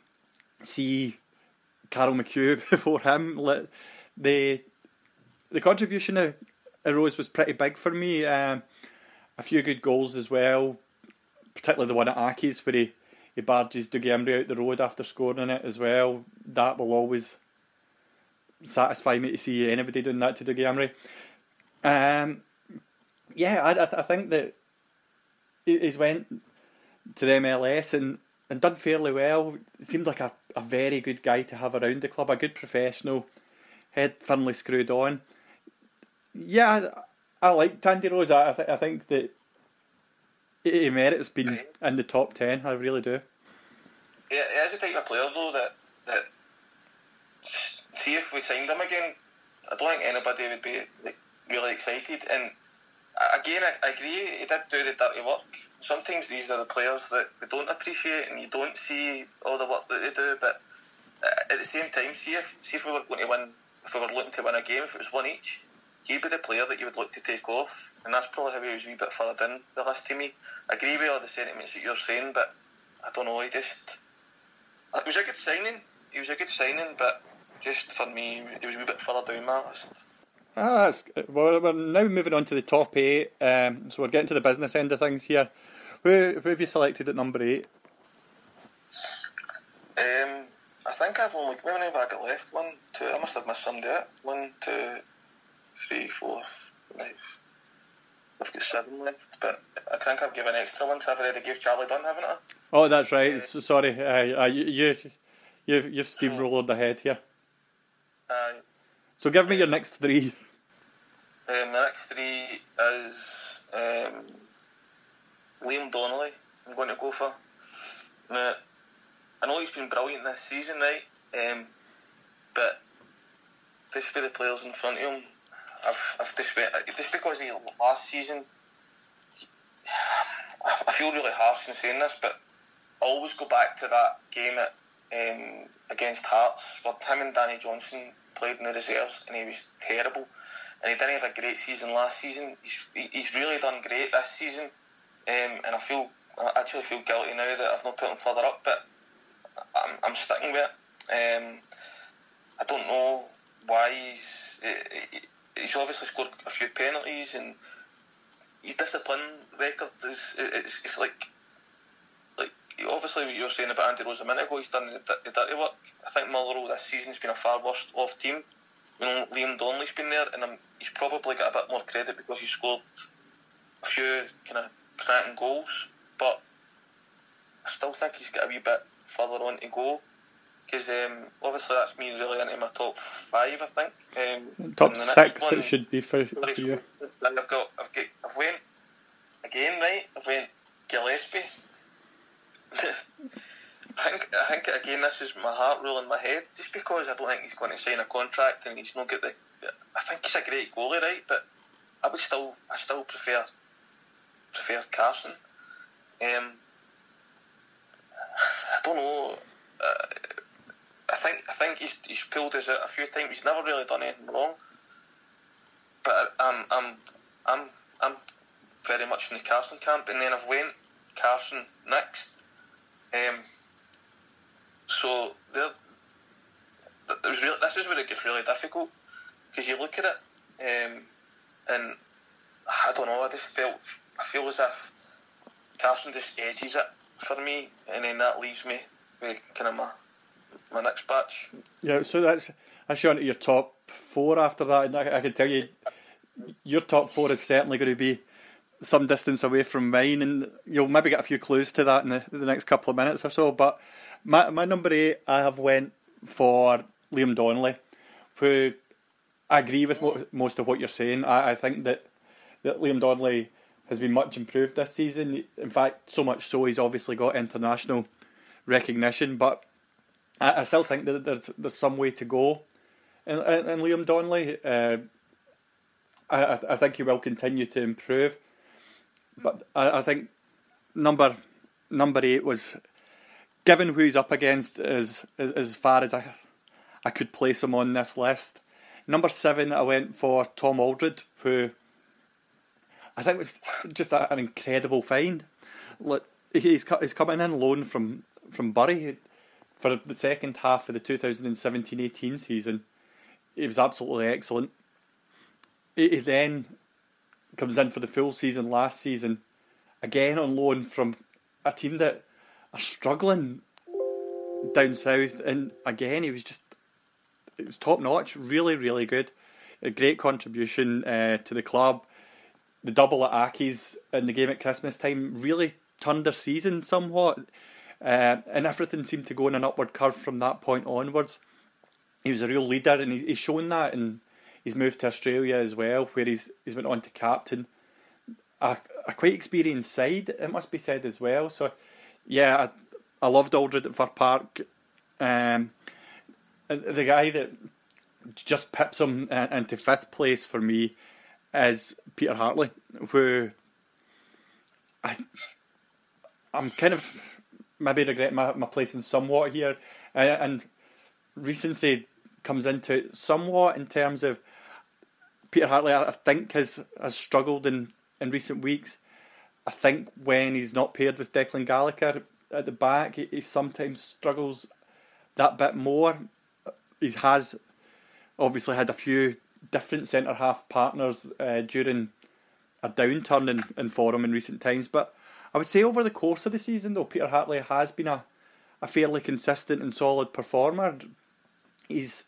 see Carol McHugh before him. The the contribution of Rose was pretty big for me. Um, a few good goals as well, particularly the one at Aki's where he, he barges Dougie Imrie out the road after scoring it as well. That will always satisfy me to see anybody doing that to Dougie Imrie. Um, yeah, I, I think that he's went to the M L S and, and done fairly well. Seemed like a, a very good guy to have around the club, a good professional, head firmly screwed on. Yeah, I, I like Andy Rose. I, th- I think that he merits being in the top ten. I really do. Yeah, he is the type of player though that that see if we signed him again, I don't think anybody would be like, really excited. And again, I, I agree, he did do the dirty work. Sometimes these are the players that we don't appreciate, and you don't see all the work that they do. But at the same time, see if see if we were going to win, if we were looking to win a game, if it was one each, he'd be the player that you would look to take off, and that's probably how he was a wee bit further down the list to me. I agree with all the sentiments that you're saying, but I don't know, he just... It was a good signing, he was a good signing, but just for me, he was a wee bit further down my list. Ah, it's, well, we're now moving on to the top eight, um, so we're getting to the business end of things here. Who, who have you selected at number eight? Um, I think I've only... Maybe I've got left one, two... I must have missed somebody out. One, two... Three, four, five. I've got seven left, but I think I've given extra ones. I've already gave Charlie Dunn, haven't I? Oh, that's right. Uh, so, sorry, uh, uh, you, you, you've, you've steamrolled ahead here. Uh, so give me your next three. Um, the next three is um, Liam Donnelly, I'm going to go for. Now, I know he's been brilliant this season, right? Um, but just with the players in front of him, I've, I've just, just because he last season, I feel really harsh in saying this, but I always go back to that game at, um, against Hearts where Tim and Danny Johnson played in the reserves and he was terrible, and he didn't have a great season last season. He's, he's really done great this season, um, and I feel I actually feel guilty now that I've not put him further up, but I'm, I'm sticking with it. Um, I don't know why he's he's obviously scored a few penalties, and his discipline record is it's, it's like like obviously what you were saying about Andy Rose a minute ago. He's done the, the dirty work. I think Motherwell this season's been a far worse off team. You know, Liam Donnelly's been there, and um, he's probably got a bit more credit because he scored a few kind of cracking goals. But I still think he's got a wee bit further on to go, because um, obviously that's me really into my top five, I think. Um, top six one, it should be for, for you. I've got, I've got, I've went again, right? I've went Gillespie. I think, I think again, this is my heart ruling my head, just because I don't think he's going to sign a contract and he's not get the. I think he's a great goalie, right? But I would still, I still prefer, prefer Carson. Um, I don't know. Uh, I think I think he's he's pulled us out a few times. He's never really done anything wrong. But I'm I'm I'm I'm very much in the Carson camp, and then I've went Carson next. Um. So there, there's real, this is where it gets really difficult, because you look at it, um, and I don't know. I just felt I feel as if Carson just edges it for me, and then that leaves me with kind of my my next batch. Yeah, so that's that's you onto your top four after that, and I, I can tell you, your top four is certainly going to be some distance away from mine, and you'll maybe get a few clues to that in the, the next couple of minutes or so. But my my number eight, I have went for Liam Donnelly, who I agree with mo- most of what you're saying. I, I think that, that Liam Donnelly has been much improved this season. In fact, so much so he's obviously got international recognition. But I, I still think that there's there's some way to go in, in, in Liam Donnelly. Uh, I I think he will continue to improve. But I, I think number number eight was, given who he's up against, as as, as far as I I could place him on this list. Number seven, I went for Tom Aldred, who I think was just a, an incredible find. Look, he's he's coming in loan from from Bury for the second half of the twenty seventeen eighteen season. He was absolutely excellent. He, he then comes in for the full season last season, again on loan from a team that are struggling down south, and again he was just it was top notch, really really good, a great contribution uh, to the club. The double at Aki's in the game at Christmas time really turned their season somewhat, uh, and everything seemed to go in an upward curve from that point onwards. He was a real leader, and he's shown that, and he's moved to Australia as well, where he's he's went on to captain a, a quite experienced side, it must be said as well. So, yeah, I, I loved Aldred at Fir Park. Um, and the guy that just pips him into fifth place for me is Peter Hartley, who I, I'm kind of maybe regretting my, my placing somewhat here, and, and recency comes into it somewhat in terms of Peter Hartley. I think has has struggled in, in recent weeks. I think when he's not paired with Declan Gallagher at the back, he, he sometimes struggles that bit more. He has obviously had a few different centre half partners uh, during a downturn in, in form in recent times, but I would say over the course of the season, though, Peter Hartley has been a, a fairly consistent and solid performer. He's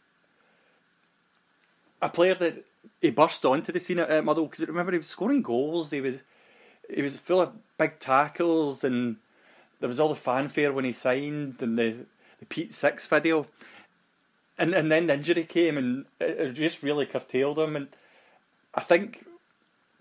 a player that he burst onto the scene at, at Motherwell, because remember he was scoring goals. He was he was full of big tackles, and there was all the fanfare when he signed, and the the Pete Six video, and and then the injury came, and it, it just really curtailed him. And I think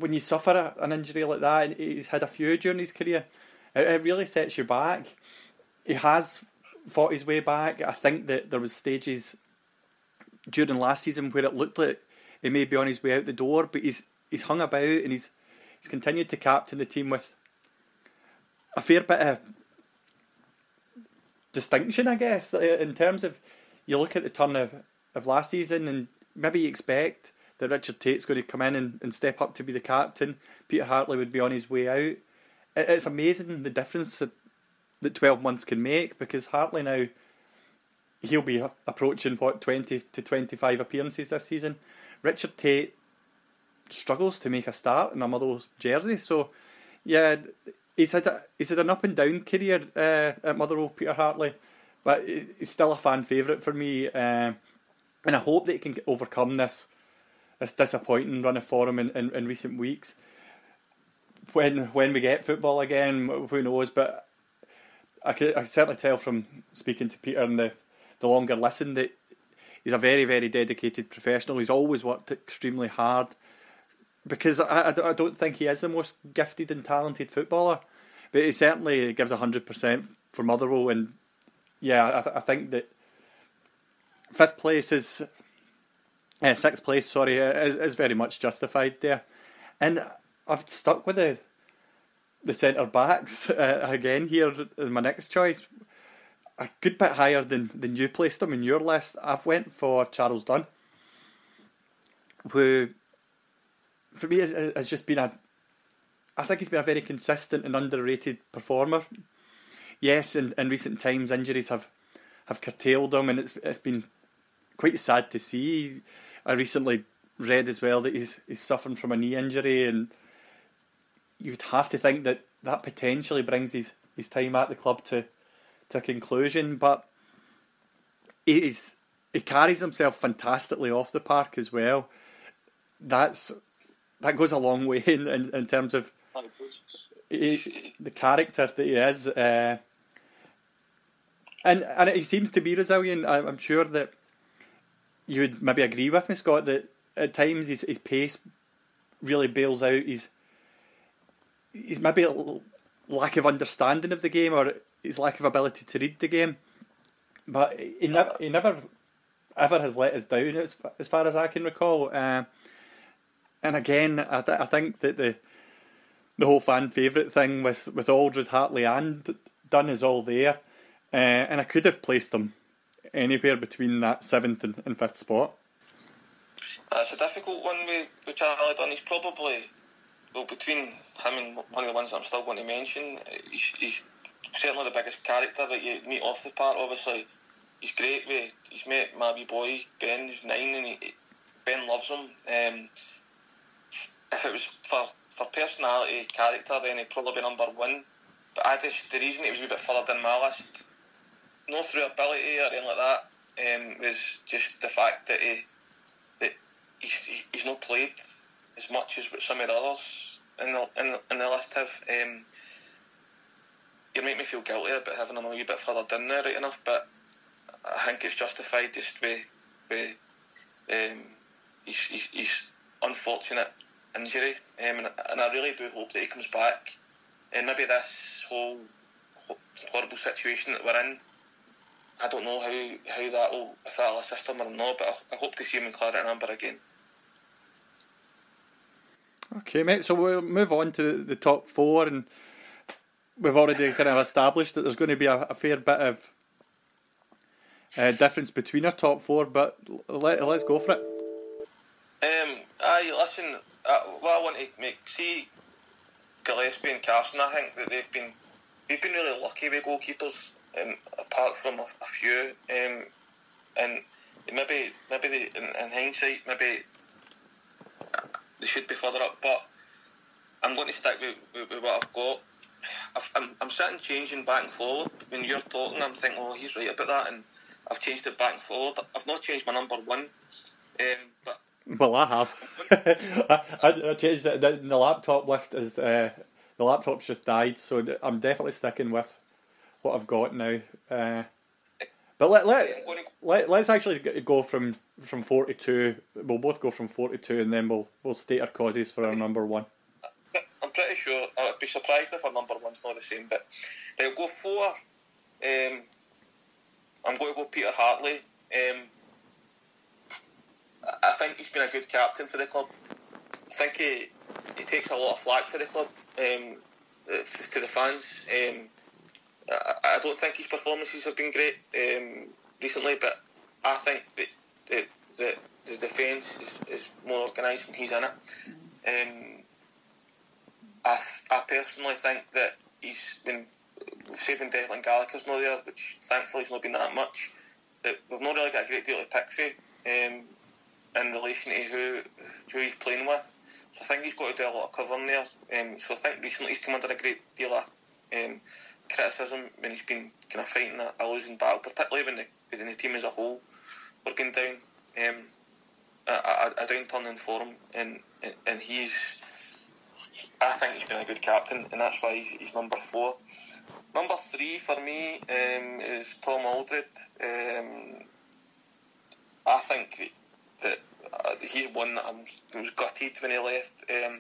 when you suffer a, an injury like that, and he's had a few during his career, it, it really sets you back. He has fought his way back. I think that there was stages during last season where it looked like he may be on his way out the door, but he's he's hung about and he's he's continued to captain the team with a fair bit of distinction, I guess, in terms of you look at the turn of, of last season and maybe you expect that Richard Tate's going to come in and, and step up to be the captain. Peter Hartley would be on his way out. It, it's amazing the difference that, that twelve months can make, because Hartley now, he'll be approaching, what, twenty to twenty-five appearances this season. Richard Tate struggles to make a start in a Motherwell's jersey. So, yeah, he's had a, he's had an up and down career uh, at Motherwell, Peter Hartley, but he's still a fan favourite for me. Uh, and I hope that he can overcome this this disappointing run of form in, in, in recent weeks. When when we get football again, who knows? But I can, I can certainly tell from speaking to Peter and the, the longer listen that he's a very, very dedicated professional. He's always worked extremely hard, because I, I, I don't think he is the most gifted and talented footballer, but he certainly gives one hundred percent for Motherwell. And yeah, I, th- I think that fifth place is, uh, sixth place, sorry, is, is very much justified there. And I've stuck with the the centre backs uh, again here in my next choice. A good bit higher than, than you placed them in your list. I've went for Charles Dunn, who for me has, has just been a, I think he's been a very consistent and underrated performer. Yes, in, in recent times injuries have, have curtailed him, and it's it's been quite sad to see. I recently read as well that he's he's suffering from a knee injury, and you'd have to think that that potentially brings his, his time at the club to, to a conclusion. But he is he carries himself fantastically off the park as well. That's that goes a long way in, in, in terms of he, the character that he is. Uh, and and he seems to be resilient. I'm sure that you would maybe agree with me, Scott, that at times his, his pace really bails out his He's maybe a lack of understanding of the game, or his lack of ability to read the game. But he never, he never ever has let us down, as, as far as I can recall. Uh, and again, I, th- I think that the the whole fan favourite thing with, with Aldred, Hartley and Dunn is all there. Uh, and I could have placed them anywhere between that seventh and, and fifth spot. That's a difficult one with, with Charlie Dunn. He's probably... Well, between him and one of the ones that I'm still going to mention, he's, he's certainly the biggest character that you meet off the park. Obviously, he's great with his mate, my wee boy, Ben, who's nine, and he, Ben loves him. Um, if it was for, for personality, character, then he'd probably be number one. But I just, the reason he was a wee bit further down my list, not through ability or anything like that, um, was just the fact that he that he's, he's not played as much as some of the others in the, in the, in the list have. Um, you make me feel guilty about having him a wee bit further down there, right enough, but I think it's justified just with, with um, his, his, his unfortunate injury, um, and, and I really do hope that he comes back, and maybe this whole horrible situation that we're in, I don't know how, how that will, if that'll assist him or not, but I, I hope to see him in Claret Amber again. Okay, mate, so we'll move on to the top four, and we've already kind of established that there's going to be a, a fair bit of uh, difference between our top four, but let, let's go for it. Um, aye, listen, uh, what I want to make, see Gillespie and Carson, I think that they've been, we've been really lucky with goalkeepers, um, apart from a, a few, um, and maybe, maybe they, in, in hindsight, maybe they should be further up, but I'm going to stick with, with, with what I've got. I've, I'm, I'm sitting changing back and forward. When you're talking, I'm thinking, oh, he's right about that, and I've changed it back and forward. I've not changed my number one, um, but well, I have. I, I, I changed it. The, the laptop list is uh, the laptop's just died, so I'm definitely sticking with what I've got now. Uh, But let let, to... let let's actually go from from forty-two. We'll both go from forty-two, and then we'll we'll state our causes for our number one. I'm pretty sure. I'd be surprised if our number one's not the same. But I'll go four. Um, I'm going to go Peter Hartley. Um, I think he's been a good captain for the club. I think he he takes a lot of flack for the club, um, to the fans. Um, I, I don't think his performances have been great um, recently, but I think that the the, the defence is, is more organised when he's in it. Um, I I personally think that he's been saving Declan Gallagher's not there, which thankfully has not been that much. That we've not really got a great deal to pick for um, in relation to who who he's playing with. So I think he's got to do a lot of covering there. Um, so I think recently he's come under a great deal of um, criticism when he's been kind of fighting a, a losing battle, particularly when the, when the team as a whole were going down. Um, a, a, a downturn in form, and, and and he's. I think he's been a good captain, and that's why he's, he's number four. Number three for me um, is Tom Aldred. Um, I think that uh, he's one that I was gutted when he left. Um,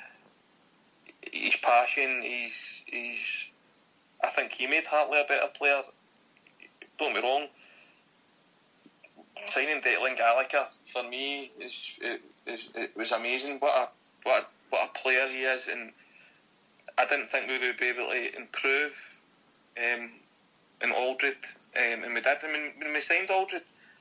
his passion, he's, he's. I think he made Hartley a better player. Don't get me wrong. Signing Declan Gallagher for me is it, is it was amazing. What a what a, what a player he is, and I didn't think we would be able to improve um, in Aldred, um, and we did. I mean, when we signed Aldred,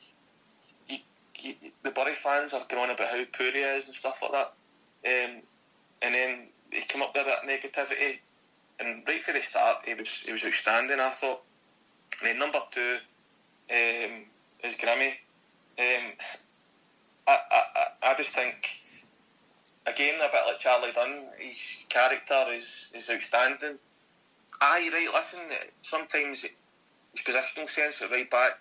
you, you, the Bury fans are going on about how poor he is and stuff like that, um, and then he came up with a bit of negativity, and right from the start he was he was outstanding, I thought. And then number two um, is Grimmy. Um, I, I I just think, again, a bit like Charlie Dunn, his character is, is outstanding. Aye, right, listen, sometimes his positional sense at right back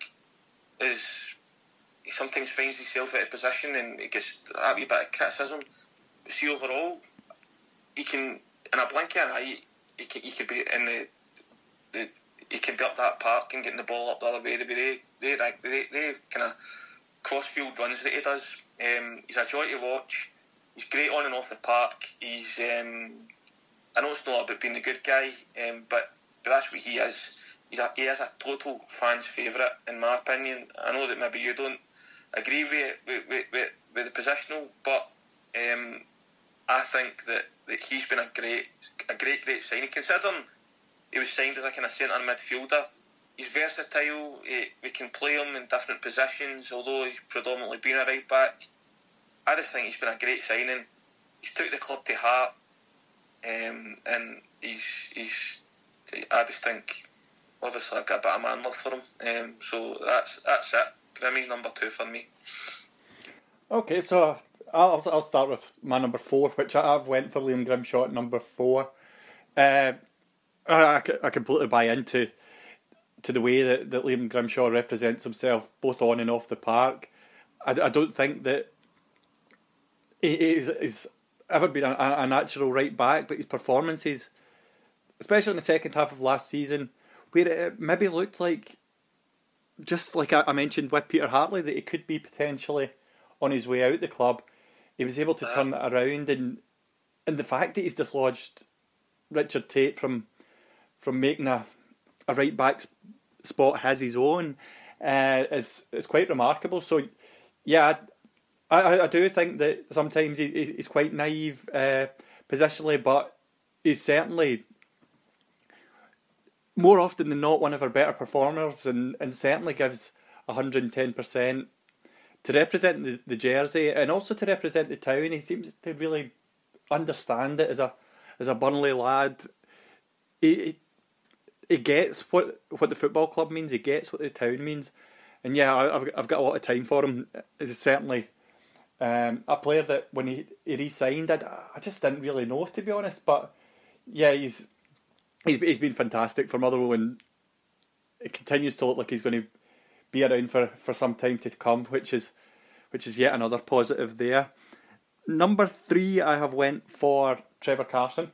is, he sometimes finds himself out of position and he gets a wee bit of criticism. But see, overall, he can, in a blink of an eye, he can, he can be in the, the, he can be up that park and getting the ball up the other way. They, they, they, they, they kind of cross-field runs that he does. Um, he's a joy to watch. He's great on and off the park. He's, um, I know it's not about being a good guy, um, but, but that's what he is. He's a, he is a total fan's favourite, in my opinion. I know that maybe you don't agree with with, with, with, with the positional, but um, I think that, that he's been a great, a great, great signing. Considering he was signed as a kind of centre midfielder, he's versatile. He, we can play him in different positions, although he's predominantly been a right back. I just think he's been a great signing. He's took the club to heart, um, and he's he's. I just think, obviously, I've got a bit of man love for him. Um, so that's that's it. Grimmy's number two for me. Okay, so I'll I'll start with my number four, which I've went for Liam Grimshaw at number four. Uh, I I completely buy into to the way that, that Liam Grimshaw represents himself both on and off the park. I, I don't think that he's, he's ever been a, a natural right back, but his performances, especially in the second half of last season, where it maybe looked like, just like I mentioned with Peter Hartley, that he could be potentially on his way out the club, he was able to turn it around, and and the fact that he's dislodged Richard Tate from from making a a right back spot his his own uh, is is quite remarkable. So yeah, I, I do think that sometimes he, he's quite naive uh, positionally, but he's certainly more often than not one of our better performers, and, and certainly gives one hundred ten percent to represent the, the jersey and also to represent the town. He seems to really understand it as a as a Burnley lad. He, he he gets what what the football club means. He gets what the town means, and yeah, I've I've got a lot of time for him. He's certainly um, a player that when he, he re-signed, I, I just didn't really know, to be honest. But yeah, he's he's he's been fantastic for Motherwell, and it continues to look like he's going to be around for, for some time to come, which is which is yet another positive there. Number three, I have went for Trevor Carson,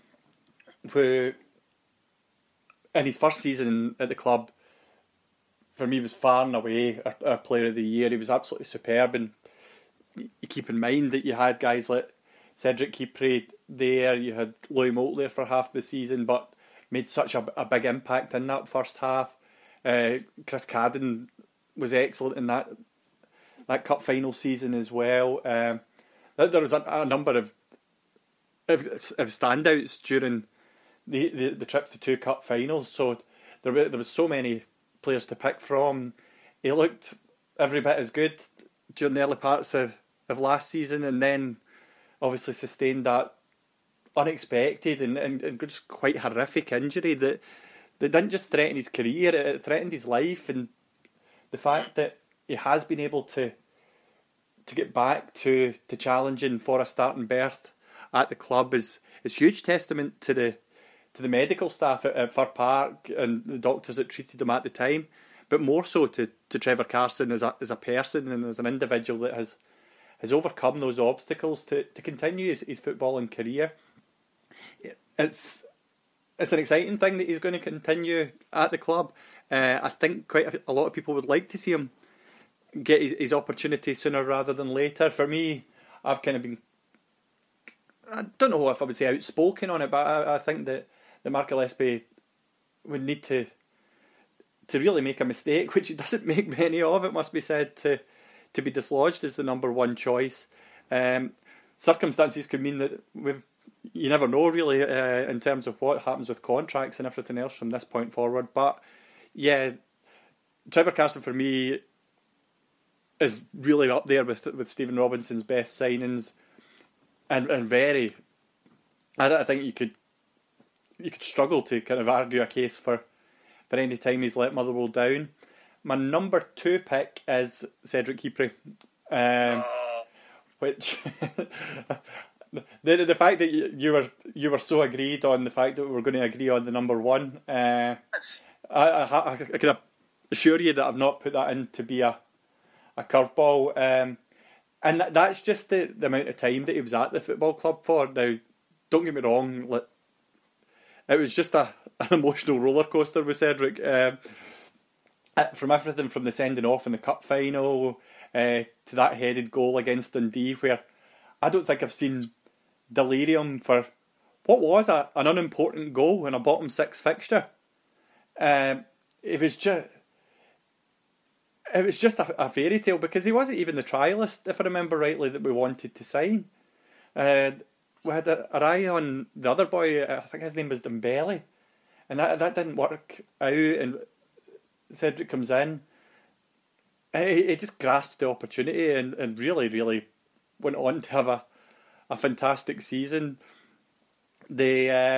who in his first season at the club for me, was far and away our, our player of the year. He was absolutely superb, and you keep in mind that you had guys like Cedric Kipre there, you had Louis Moult there for half the season, but made such a, a big impact in that first half. Uh, Chris Cadden was excellent in that that cup final season as well. Um, there was a, a number of, of of standouts during the, the, the trips to two cup finals, so there were, there was so many players to pick from. He looked every bit as good during the early parts of, of last season, and then obviously sustained that unexpected and, and, and just quite horrific injury that, that didn't just threaten his career, it threatened his life. And the fact that he has been able to to get back to, to challenging for a starting berth at the club is is huge testament to the to the medical staff at, at Fir Park and the doctors that treated him at the time, but more so to, to Trevor Carson as a as a person and as an individual that has has overcome those obstacles to, to continue his, his footballing career. It's it's an exciting thing that he's going to continue at the club. Uh, I think quite a, a lot of people would like to see him get his, his opportunity sooner rather than later. For me, I've kind of been, I don't know if I would say outspoken on it, but I, I think that, that Mark Gillespie would need to to really make a mistake, which he doesn't make many of, it must be said, to to be dislodged as the number one choice. Um, circumstances could mean that we've, you never know really uh, in terms of what happens with contracts and everything else from this point forward. But yeah, Trevor Carson for me is really up there with with Stephen Robinson's best signings, and and very. I, I think you could you could struggle to kind of argue a case for for any time he's let Motherwell down. My number two pick is Cedric Kipre, um, which the the fact that you, you were you were so agreed on the fact that we were going to agree on the number one. Uh, I, I I can assure you that I've not put that in to be a a curveball, um, and that, that's just the, the amount of time that he was at the football club for. Now, don't get me wrong, like, it was just a an emotional roller coaster with Cedric. Um, from everything from the sending off in the cup final uh, to that headed goal against Dundee, where I don't think I've seen delirium for what was a, an unimportant goal in a bottom six fixture. Um, it was just. It was just a, a fairy tale because he wasn't even the trialist, if I remember rightly, that we wanted to sign. Uh, we had our eye on the other boy, I think his name was Dembele, and that that didn't work out, and Cedric comes in. He, he just grasped the opportunity and, and really, really went on to have a, a fantastic season. They, uh,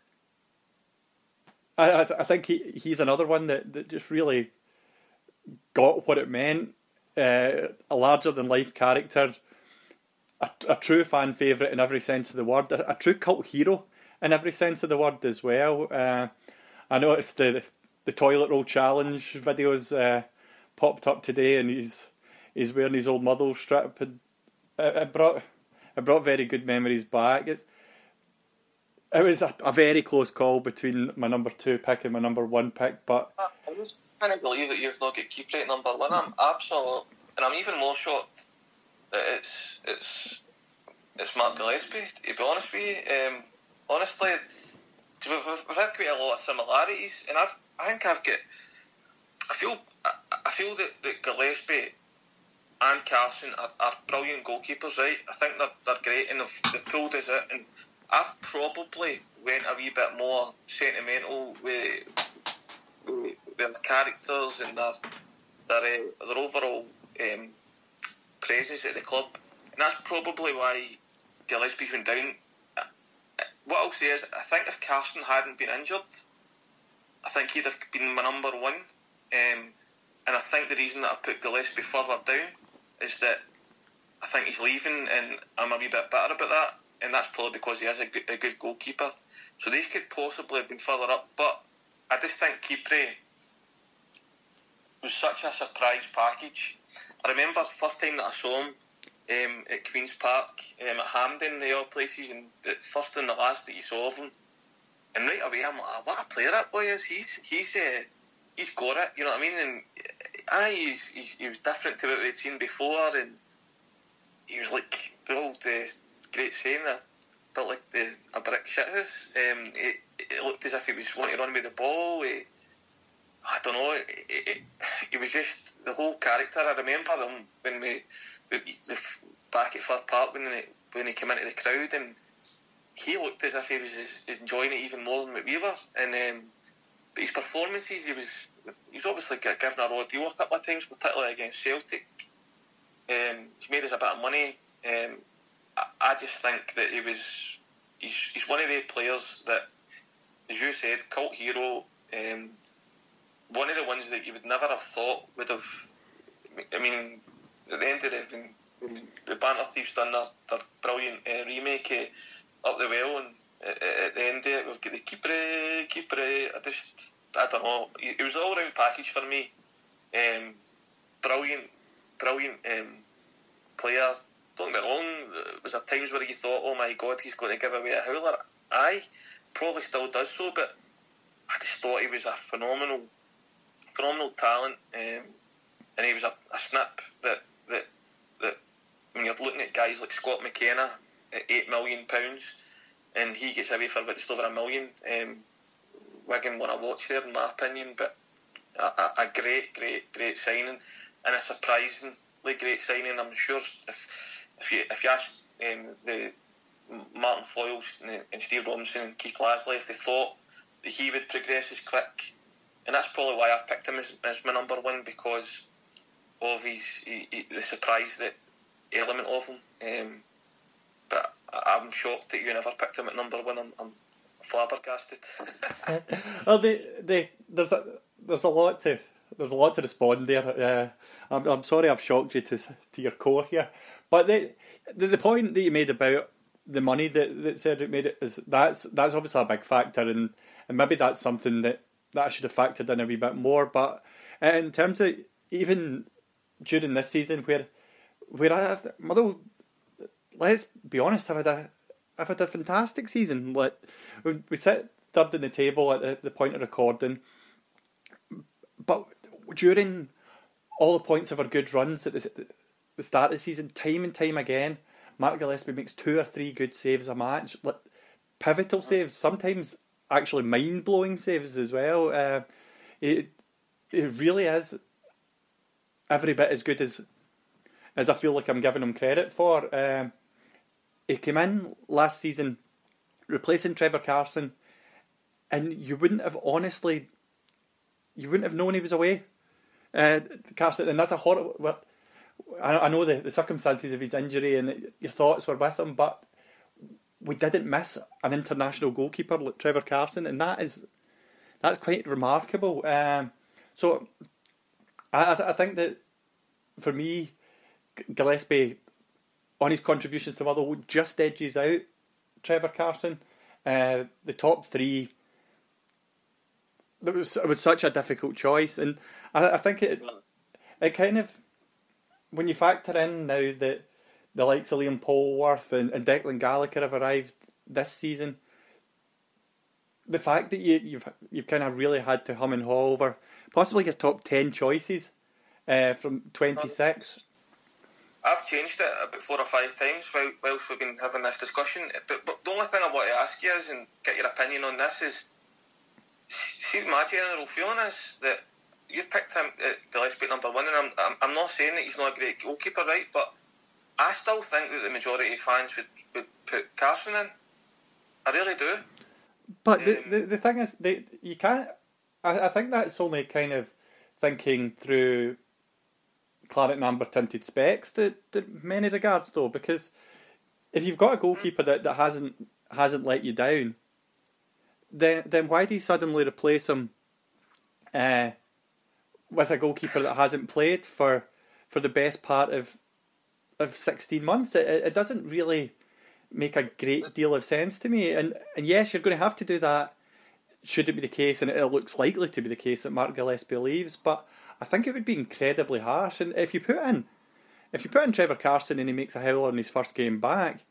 I, I think he, he's another one that, that just really got what it meant. Uh, a larger-than-life character, a, a true fan favourite in every sense of the word, a, a true cult hero in every sense of the word as well. Uh, I noticed the the toilet roll challenge videos uh, popped up today, and he's he's wearing his old Motherwell strip, and it, it brought it brought very good memories back. It's it was a, a very close call between my number two pick and my number one pick, but. I can't believe that you've not got Kipre at number one. I'm absolutely, and I'm even more shocked that it's it's it's Mark Gillespie. To be honest with you, um, honestly, cause we've, we've had quite a lot of similarities, and I've I think I've got. I feel I, I feel that, that Gillespie and Carson are, are brilliant goalkeepers, right? I think they're they're great, and they've, they've pulled us out. And I've probably went a wee bit more sentimental with. with their characters and their their, uh, their overall um, presence at the club, and that's probably why Gillespie's went down. What I'll say is, I think if Carson hadn't been injured, I think he'd have been my number one, um, and I think the reason that I've put Gillespie further down is that I think he's leaving, and I'm a wee bit bitter about that, and that's probably because he is a good, a good goalkeeper. So these could possibly have been further up, but I just think Kipre was such a surprise package. I remember the first time that I saw him um, at Queen's Park, um, at Hampden, the all places, and the first and the last that you saw of him. And right away I'm like, what a player that boy is. He's he's uh, he's got it. You know what I mean? And aye, he's, he's, he was different to what we'd seen before, and he was like the old uh, great saying that built like the a brick shithouse. Um, it, it looked as if he was wanting to run with the ball. He, I don't know. It, it, it, it was just the whole character. I remember him when we, we the, back at Firth Park when he, when he came into the crowd, and he looked as if he was enjoying it even more than what we were. And um, but his performances, he was he was obviously given a raw deal a couple of times, particularly against Celtic. Um, he's made us a bit of money. Um, I, I just think that he was he's he's one of the players that, as you said, cult hero. Um, one of the ones that you would never have thought would have. I mean, at the end of it, when the Banter Thieves done their, their brilliant uh, remake uh, Up the Well, and uh, at the end of it, we've got the keeper, keeper. I just, I don't know. It was an all-round package for me. Um, brilliant, brilliant um, player. Don't get me wrong. There was at times where you thought, "Oh my God, he's going to give away a howler." Aye, probably still does so, but I just thought he was a phenomenal. Phenomenal talent, um, and he was a, a snip that, that that when you're looking at guys like Scott McKenna at eight million pounds, and he gets away for about just over a million. Um, Wigan won a watch there, in my opinion, but a, a, a great, great, great signing, and a surprisingly great signing. I'm sure if if you if you ask um, the Martin Foyles and, and Steve Robinson and Keith Lasley if they thought that he would progress as quick. And that's probably why I've picked him as, as my number one, because of his he, he, the surprise that element of him. Um, but I, I'm shocked that you never picked him at number one. I'm, I'm flabbergasted. Well, they, they, there's a there's a lot to there's a lot to respond there. Uh, I'm I'm sorry I've shocked you to to your core here, but the the, the point that you made about the money that, that Cedric made it is that's that's obviously a big factor, and, and maybe that's something that. that I should have factored in a wee bit more. But in terms of even during this season, where where I, Motherwell, let's be honest, I've had a I've had a fantastic season. Like we sit third in the table at the, the point of recording, but during all the points of our good runs at the, the start of the season, time and time again, Mark Gillespie makes two or three good saves a match, like pivotal saves, sometimes actually mind-blowing saves as well. Uh, it it really is every bit as good as as I feel like I'm giving him credit for. Um, he came in last season replacing Trevor Carson, and you wouldn't have honestly, you wouldn't have known he was away. Uh, Carson, and that's a horrible. I, I know the, the circumstances of his injury, and your thoughts were with him, but we didn't miss an international goalkeeper like Trevor Carson, and that is that's quite remarkable. Um, so I, I think that for me, Gillespie on his contributions to Motherwell just edges out Trevor Carson. Uh, the top three, it was it was such a difficult choice, and I, I think it it kind of, when you factor in now that the likes of Liam Polworth and, and Declan Gallagher have arrived this season, the fact that you, you've you've kind of really had to hum and haw over possibly your top ten choices uh, from twenty-six. I've changed it about four or five times while, whilst we've been having this discussion. But, but the only thing I want to ask you is, and get your opinion on this, is see, my general feeling is that you've picked him uh, Gillespie at number one, and I'm, I'm I'm not saying that he's not a great goalkeeper, right? But I still think that the majority of fans would, would put Carson in. I really do. But um, the, the the thing is, they, you can't. I, I think that's only kind of thinking through claret amber tinted specs to, to many regards, though, because if you've got a goalkeeper that, that hasn't hasn't let you down, then then why do you suddenly replace him uh, with a goalkeeper that hasn't played for for the best part of of sixteen months? It, it doesn't really make a great deal of sense to me. And and yes, you're going to have to do that should it be the case, and it looks likely to be the case, that Mark Gillespie leaves. But I think it would be incredibly harsh. And if you put in if you put in Trevor Carson and he makes a howler in his first game back,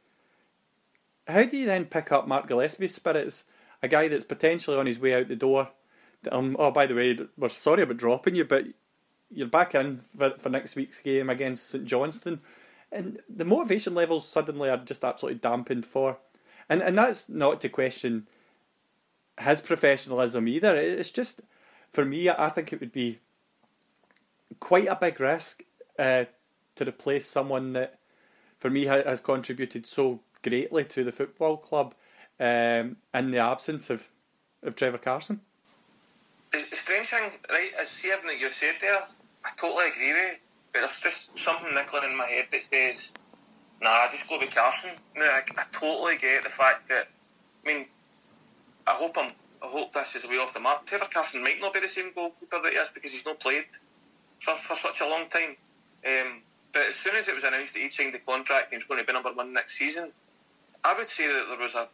how do you then pick up Mark Gillespie's spirits, a guy that's potentially on his way out the door Um, oh, by the way, we're sorry about dropping you, but you're back in for, for next week's game against St Johnstone, and the motivation levels suddenly are just absolutely dampened for, and and that's not to question his professionalism either. It's just, for me, I think it would be quite a big risk uh, to replace someone that, for me, has contributed so greatly to the football club um, in the absence of, of Trevor Carson. The, the strange thing, right, is see everything that you've said there, I totally agree with you, but there's just something niggling in my head that says, nah, just go with Carson. No, I, I totally get the fact that, I mean, I hope I'm, I hope this is way off the mark. Trevor Carson might not be the same goalkeeper that he is because he's not played for, for such a long time. Um, but as soon as it was announced that he'd signed the contract and he was going to be number one next season, I would say that there was a,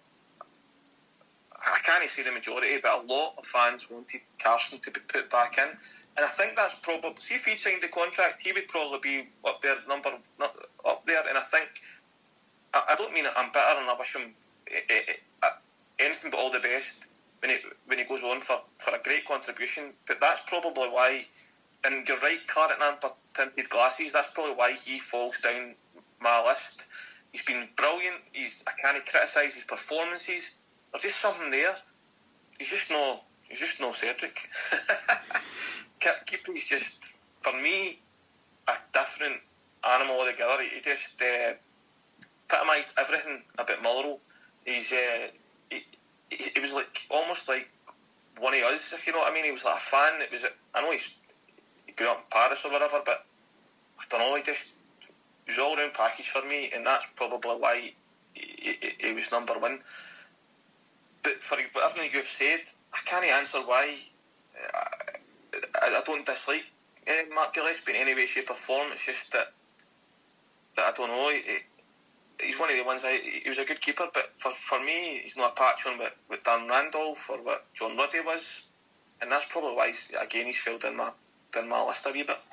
I can't say the majority, but a lot of fans wanted Carson to be put back in. And I think that's probably, see if he'd signed the contract, he would probably be up there, number up there. And I think, I, I don't mean I'm bitter and I wish him eh, eh, anything but all the best when he when he goes on for, for a great contribution. But that's probably why, and you're right, claret and amber tinted glasses, that's probably why he falls down my list. He's been brilliant. He's I can't criticise his performances. There's just something there. He's just no, he's just no Cedric. Keeper is just, for me, a different animal altogether. He just uh, epitomised everything about Motherwell. He's, uh, he, he, he was like almost like one of us, if you know what I mean. He was like a fan. It was, I know he's, he grew up in Paris or whatever, but I don't know. He just, he was all round package for me, and that's probably why he, he, he was number one. But for everything you've said, I can't answer why. Uh, I, I don't dislike uh, Mark Gillespie in any way, shape or form. It's just that, that I don't know. He, he's one of the ones, I, he was a good keeper, but for, for me, he's not a patch on what, what Dan Randolph or what John Ruddy was. And that's probably why, he's, again, he's filled in my, in my list a wee bit.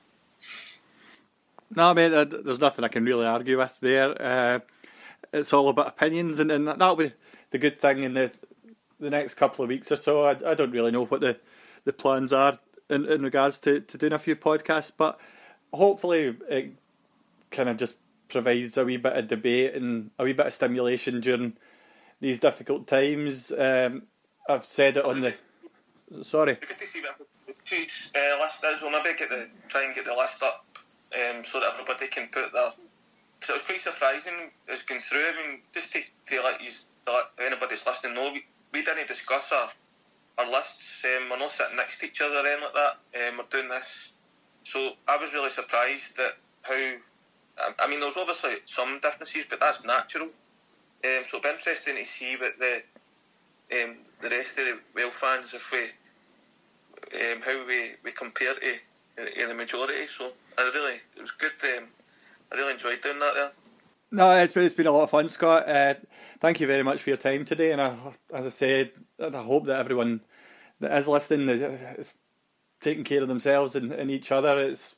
No, mate, uh, there's nothing I can really argue with there. Uh, it's all about opinions, and, and that'll be the good thing in the the next couple of weeks or so. I, I don't really know what the, the plans are in, in regards to, to doing a few podcasts, but hopefully it kind of just provides a wee bit of debate and a wee bit of stimulation during these difficult times. Um, I've said it on the... Sorry. Good to see what the uh, list is. We'll maybe get the, try and get the list up um, so that everybody can put their... Because it was quite surprising as going through. I mean, just to, to let you, to let anybody's listening know, we, we didn't discuss our, our lists. Um, we're not sitting next to each other or anything like that. Um, we're doing this. So I was really surprised at how... I, I mean, there's obviously some differences, but that's natural. Um, so it'll be interesting to see what the um, the rest of the Wales fans, if we um, how we, we compare to, to the majority. So I really, it was good. Um, I really enjoyed doing that there. No, it's been, it's been a lot of fun, Scott. Uh, thank you very much for your time today. And I, as I said, I hope that everyone that is listening is, is taking care of themselves and, and each other. It's,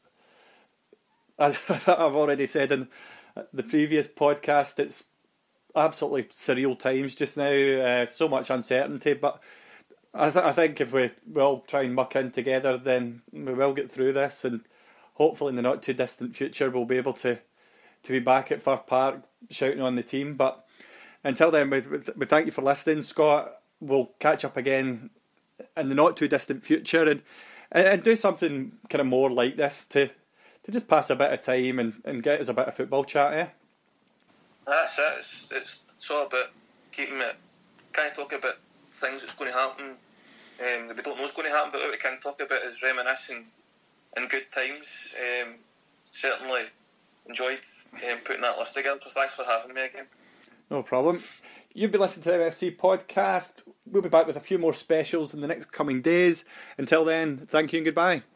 as I've already said in the previous podcast, it's absolutely surreal times just now. Uh, so much uncertainty, but I, th- I think if we, we all try and muck in together, then we will get through this, and hopefully in the not too distant future we'll be able to to be back at Fir Park shouting on the team. But until then, we, we thank you for listening, Scott. We'll catch up again in the not too distant future, and and do something kind of more like this to to just pass a bit of time and, and get us a bit of football chat, eh? That's it. It's, it's, it's all about keeping it, kind of talk about things that's going to happen, um, that we don't know what's going to happen, but what we can talk about is reminiscing in good times. Um, certainly enjoyed um, putting that list together, so thanks for having me again. No problem. You've been listening to the M F C podcast. We'll be back with a few more specials in the next coming days. Until then, thank you and goodbye.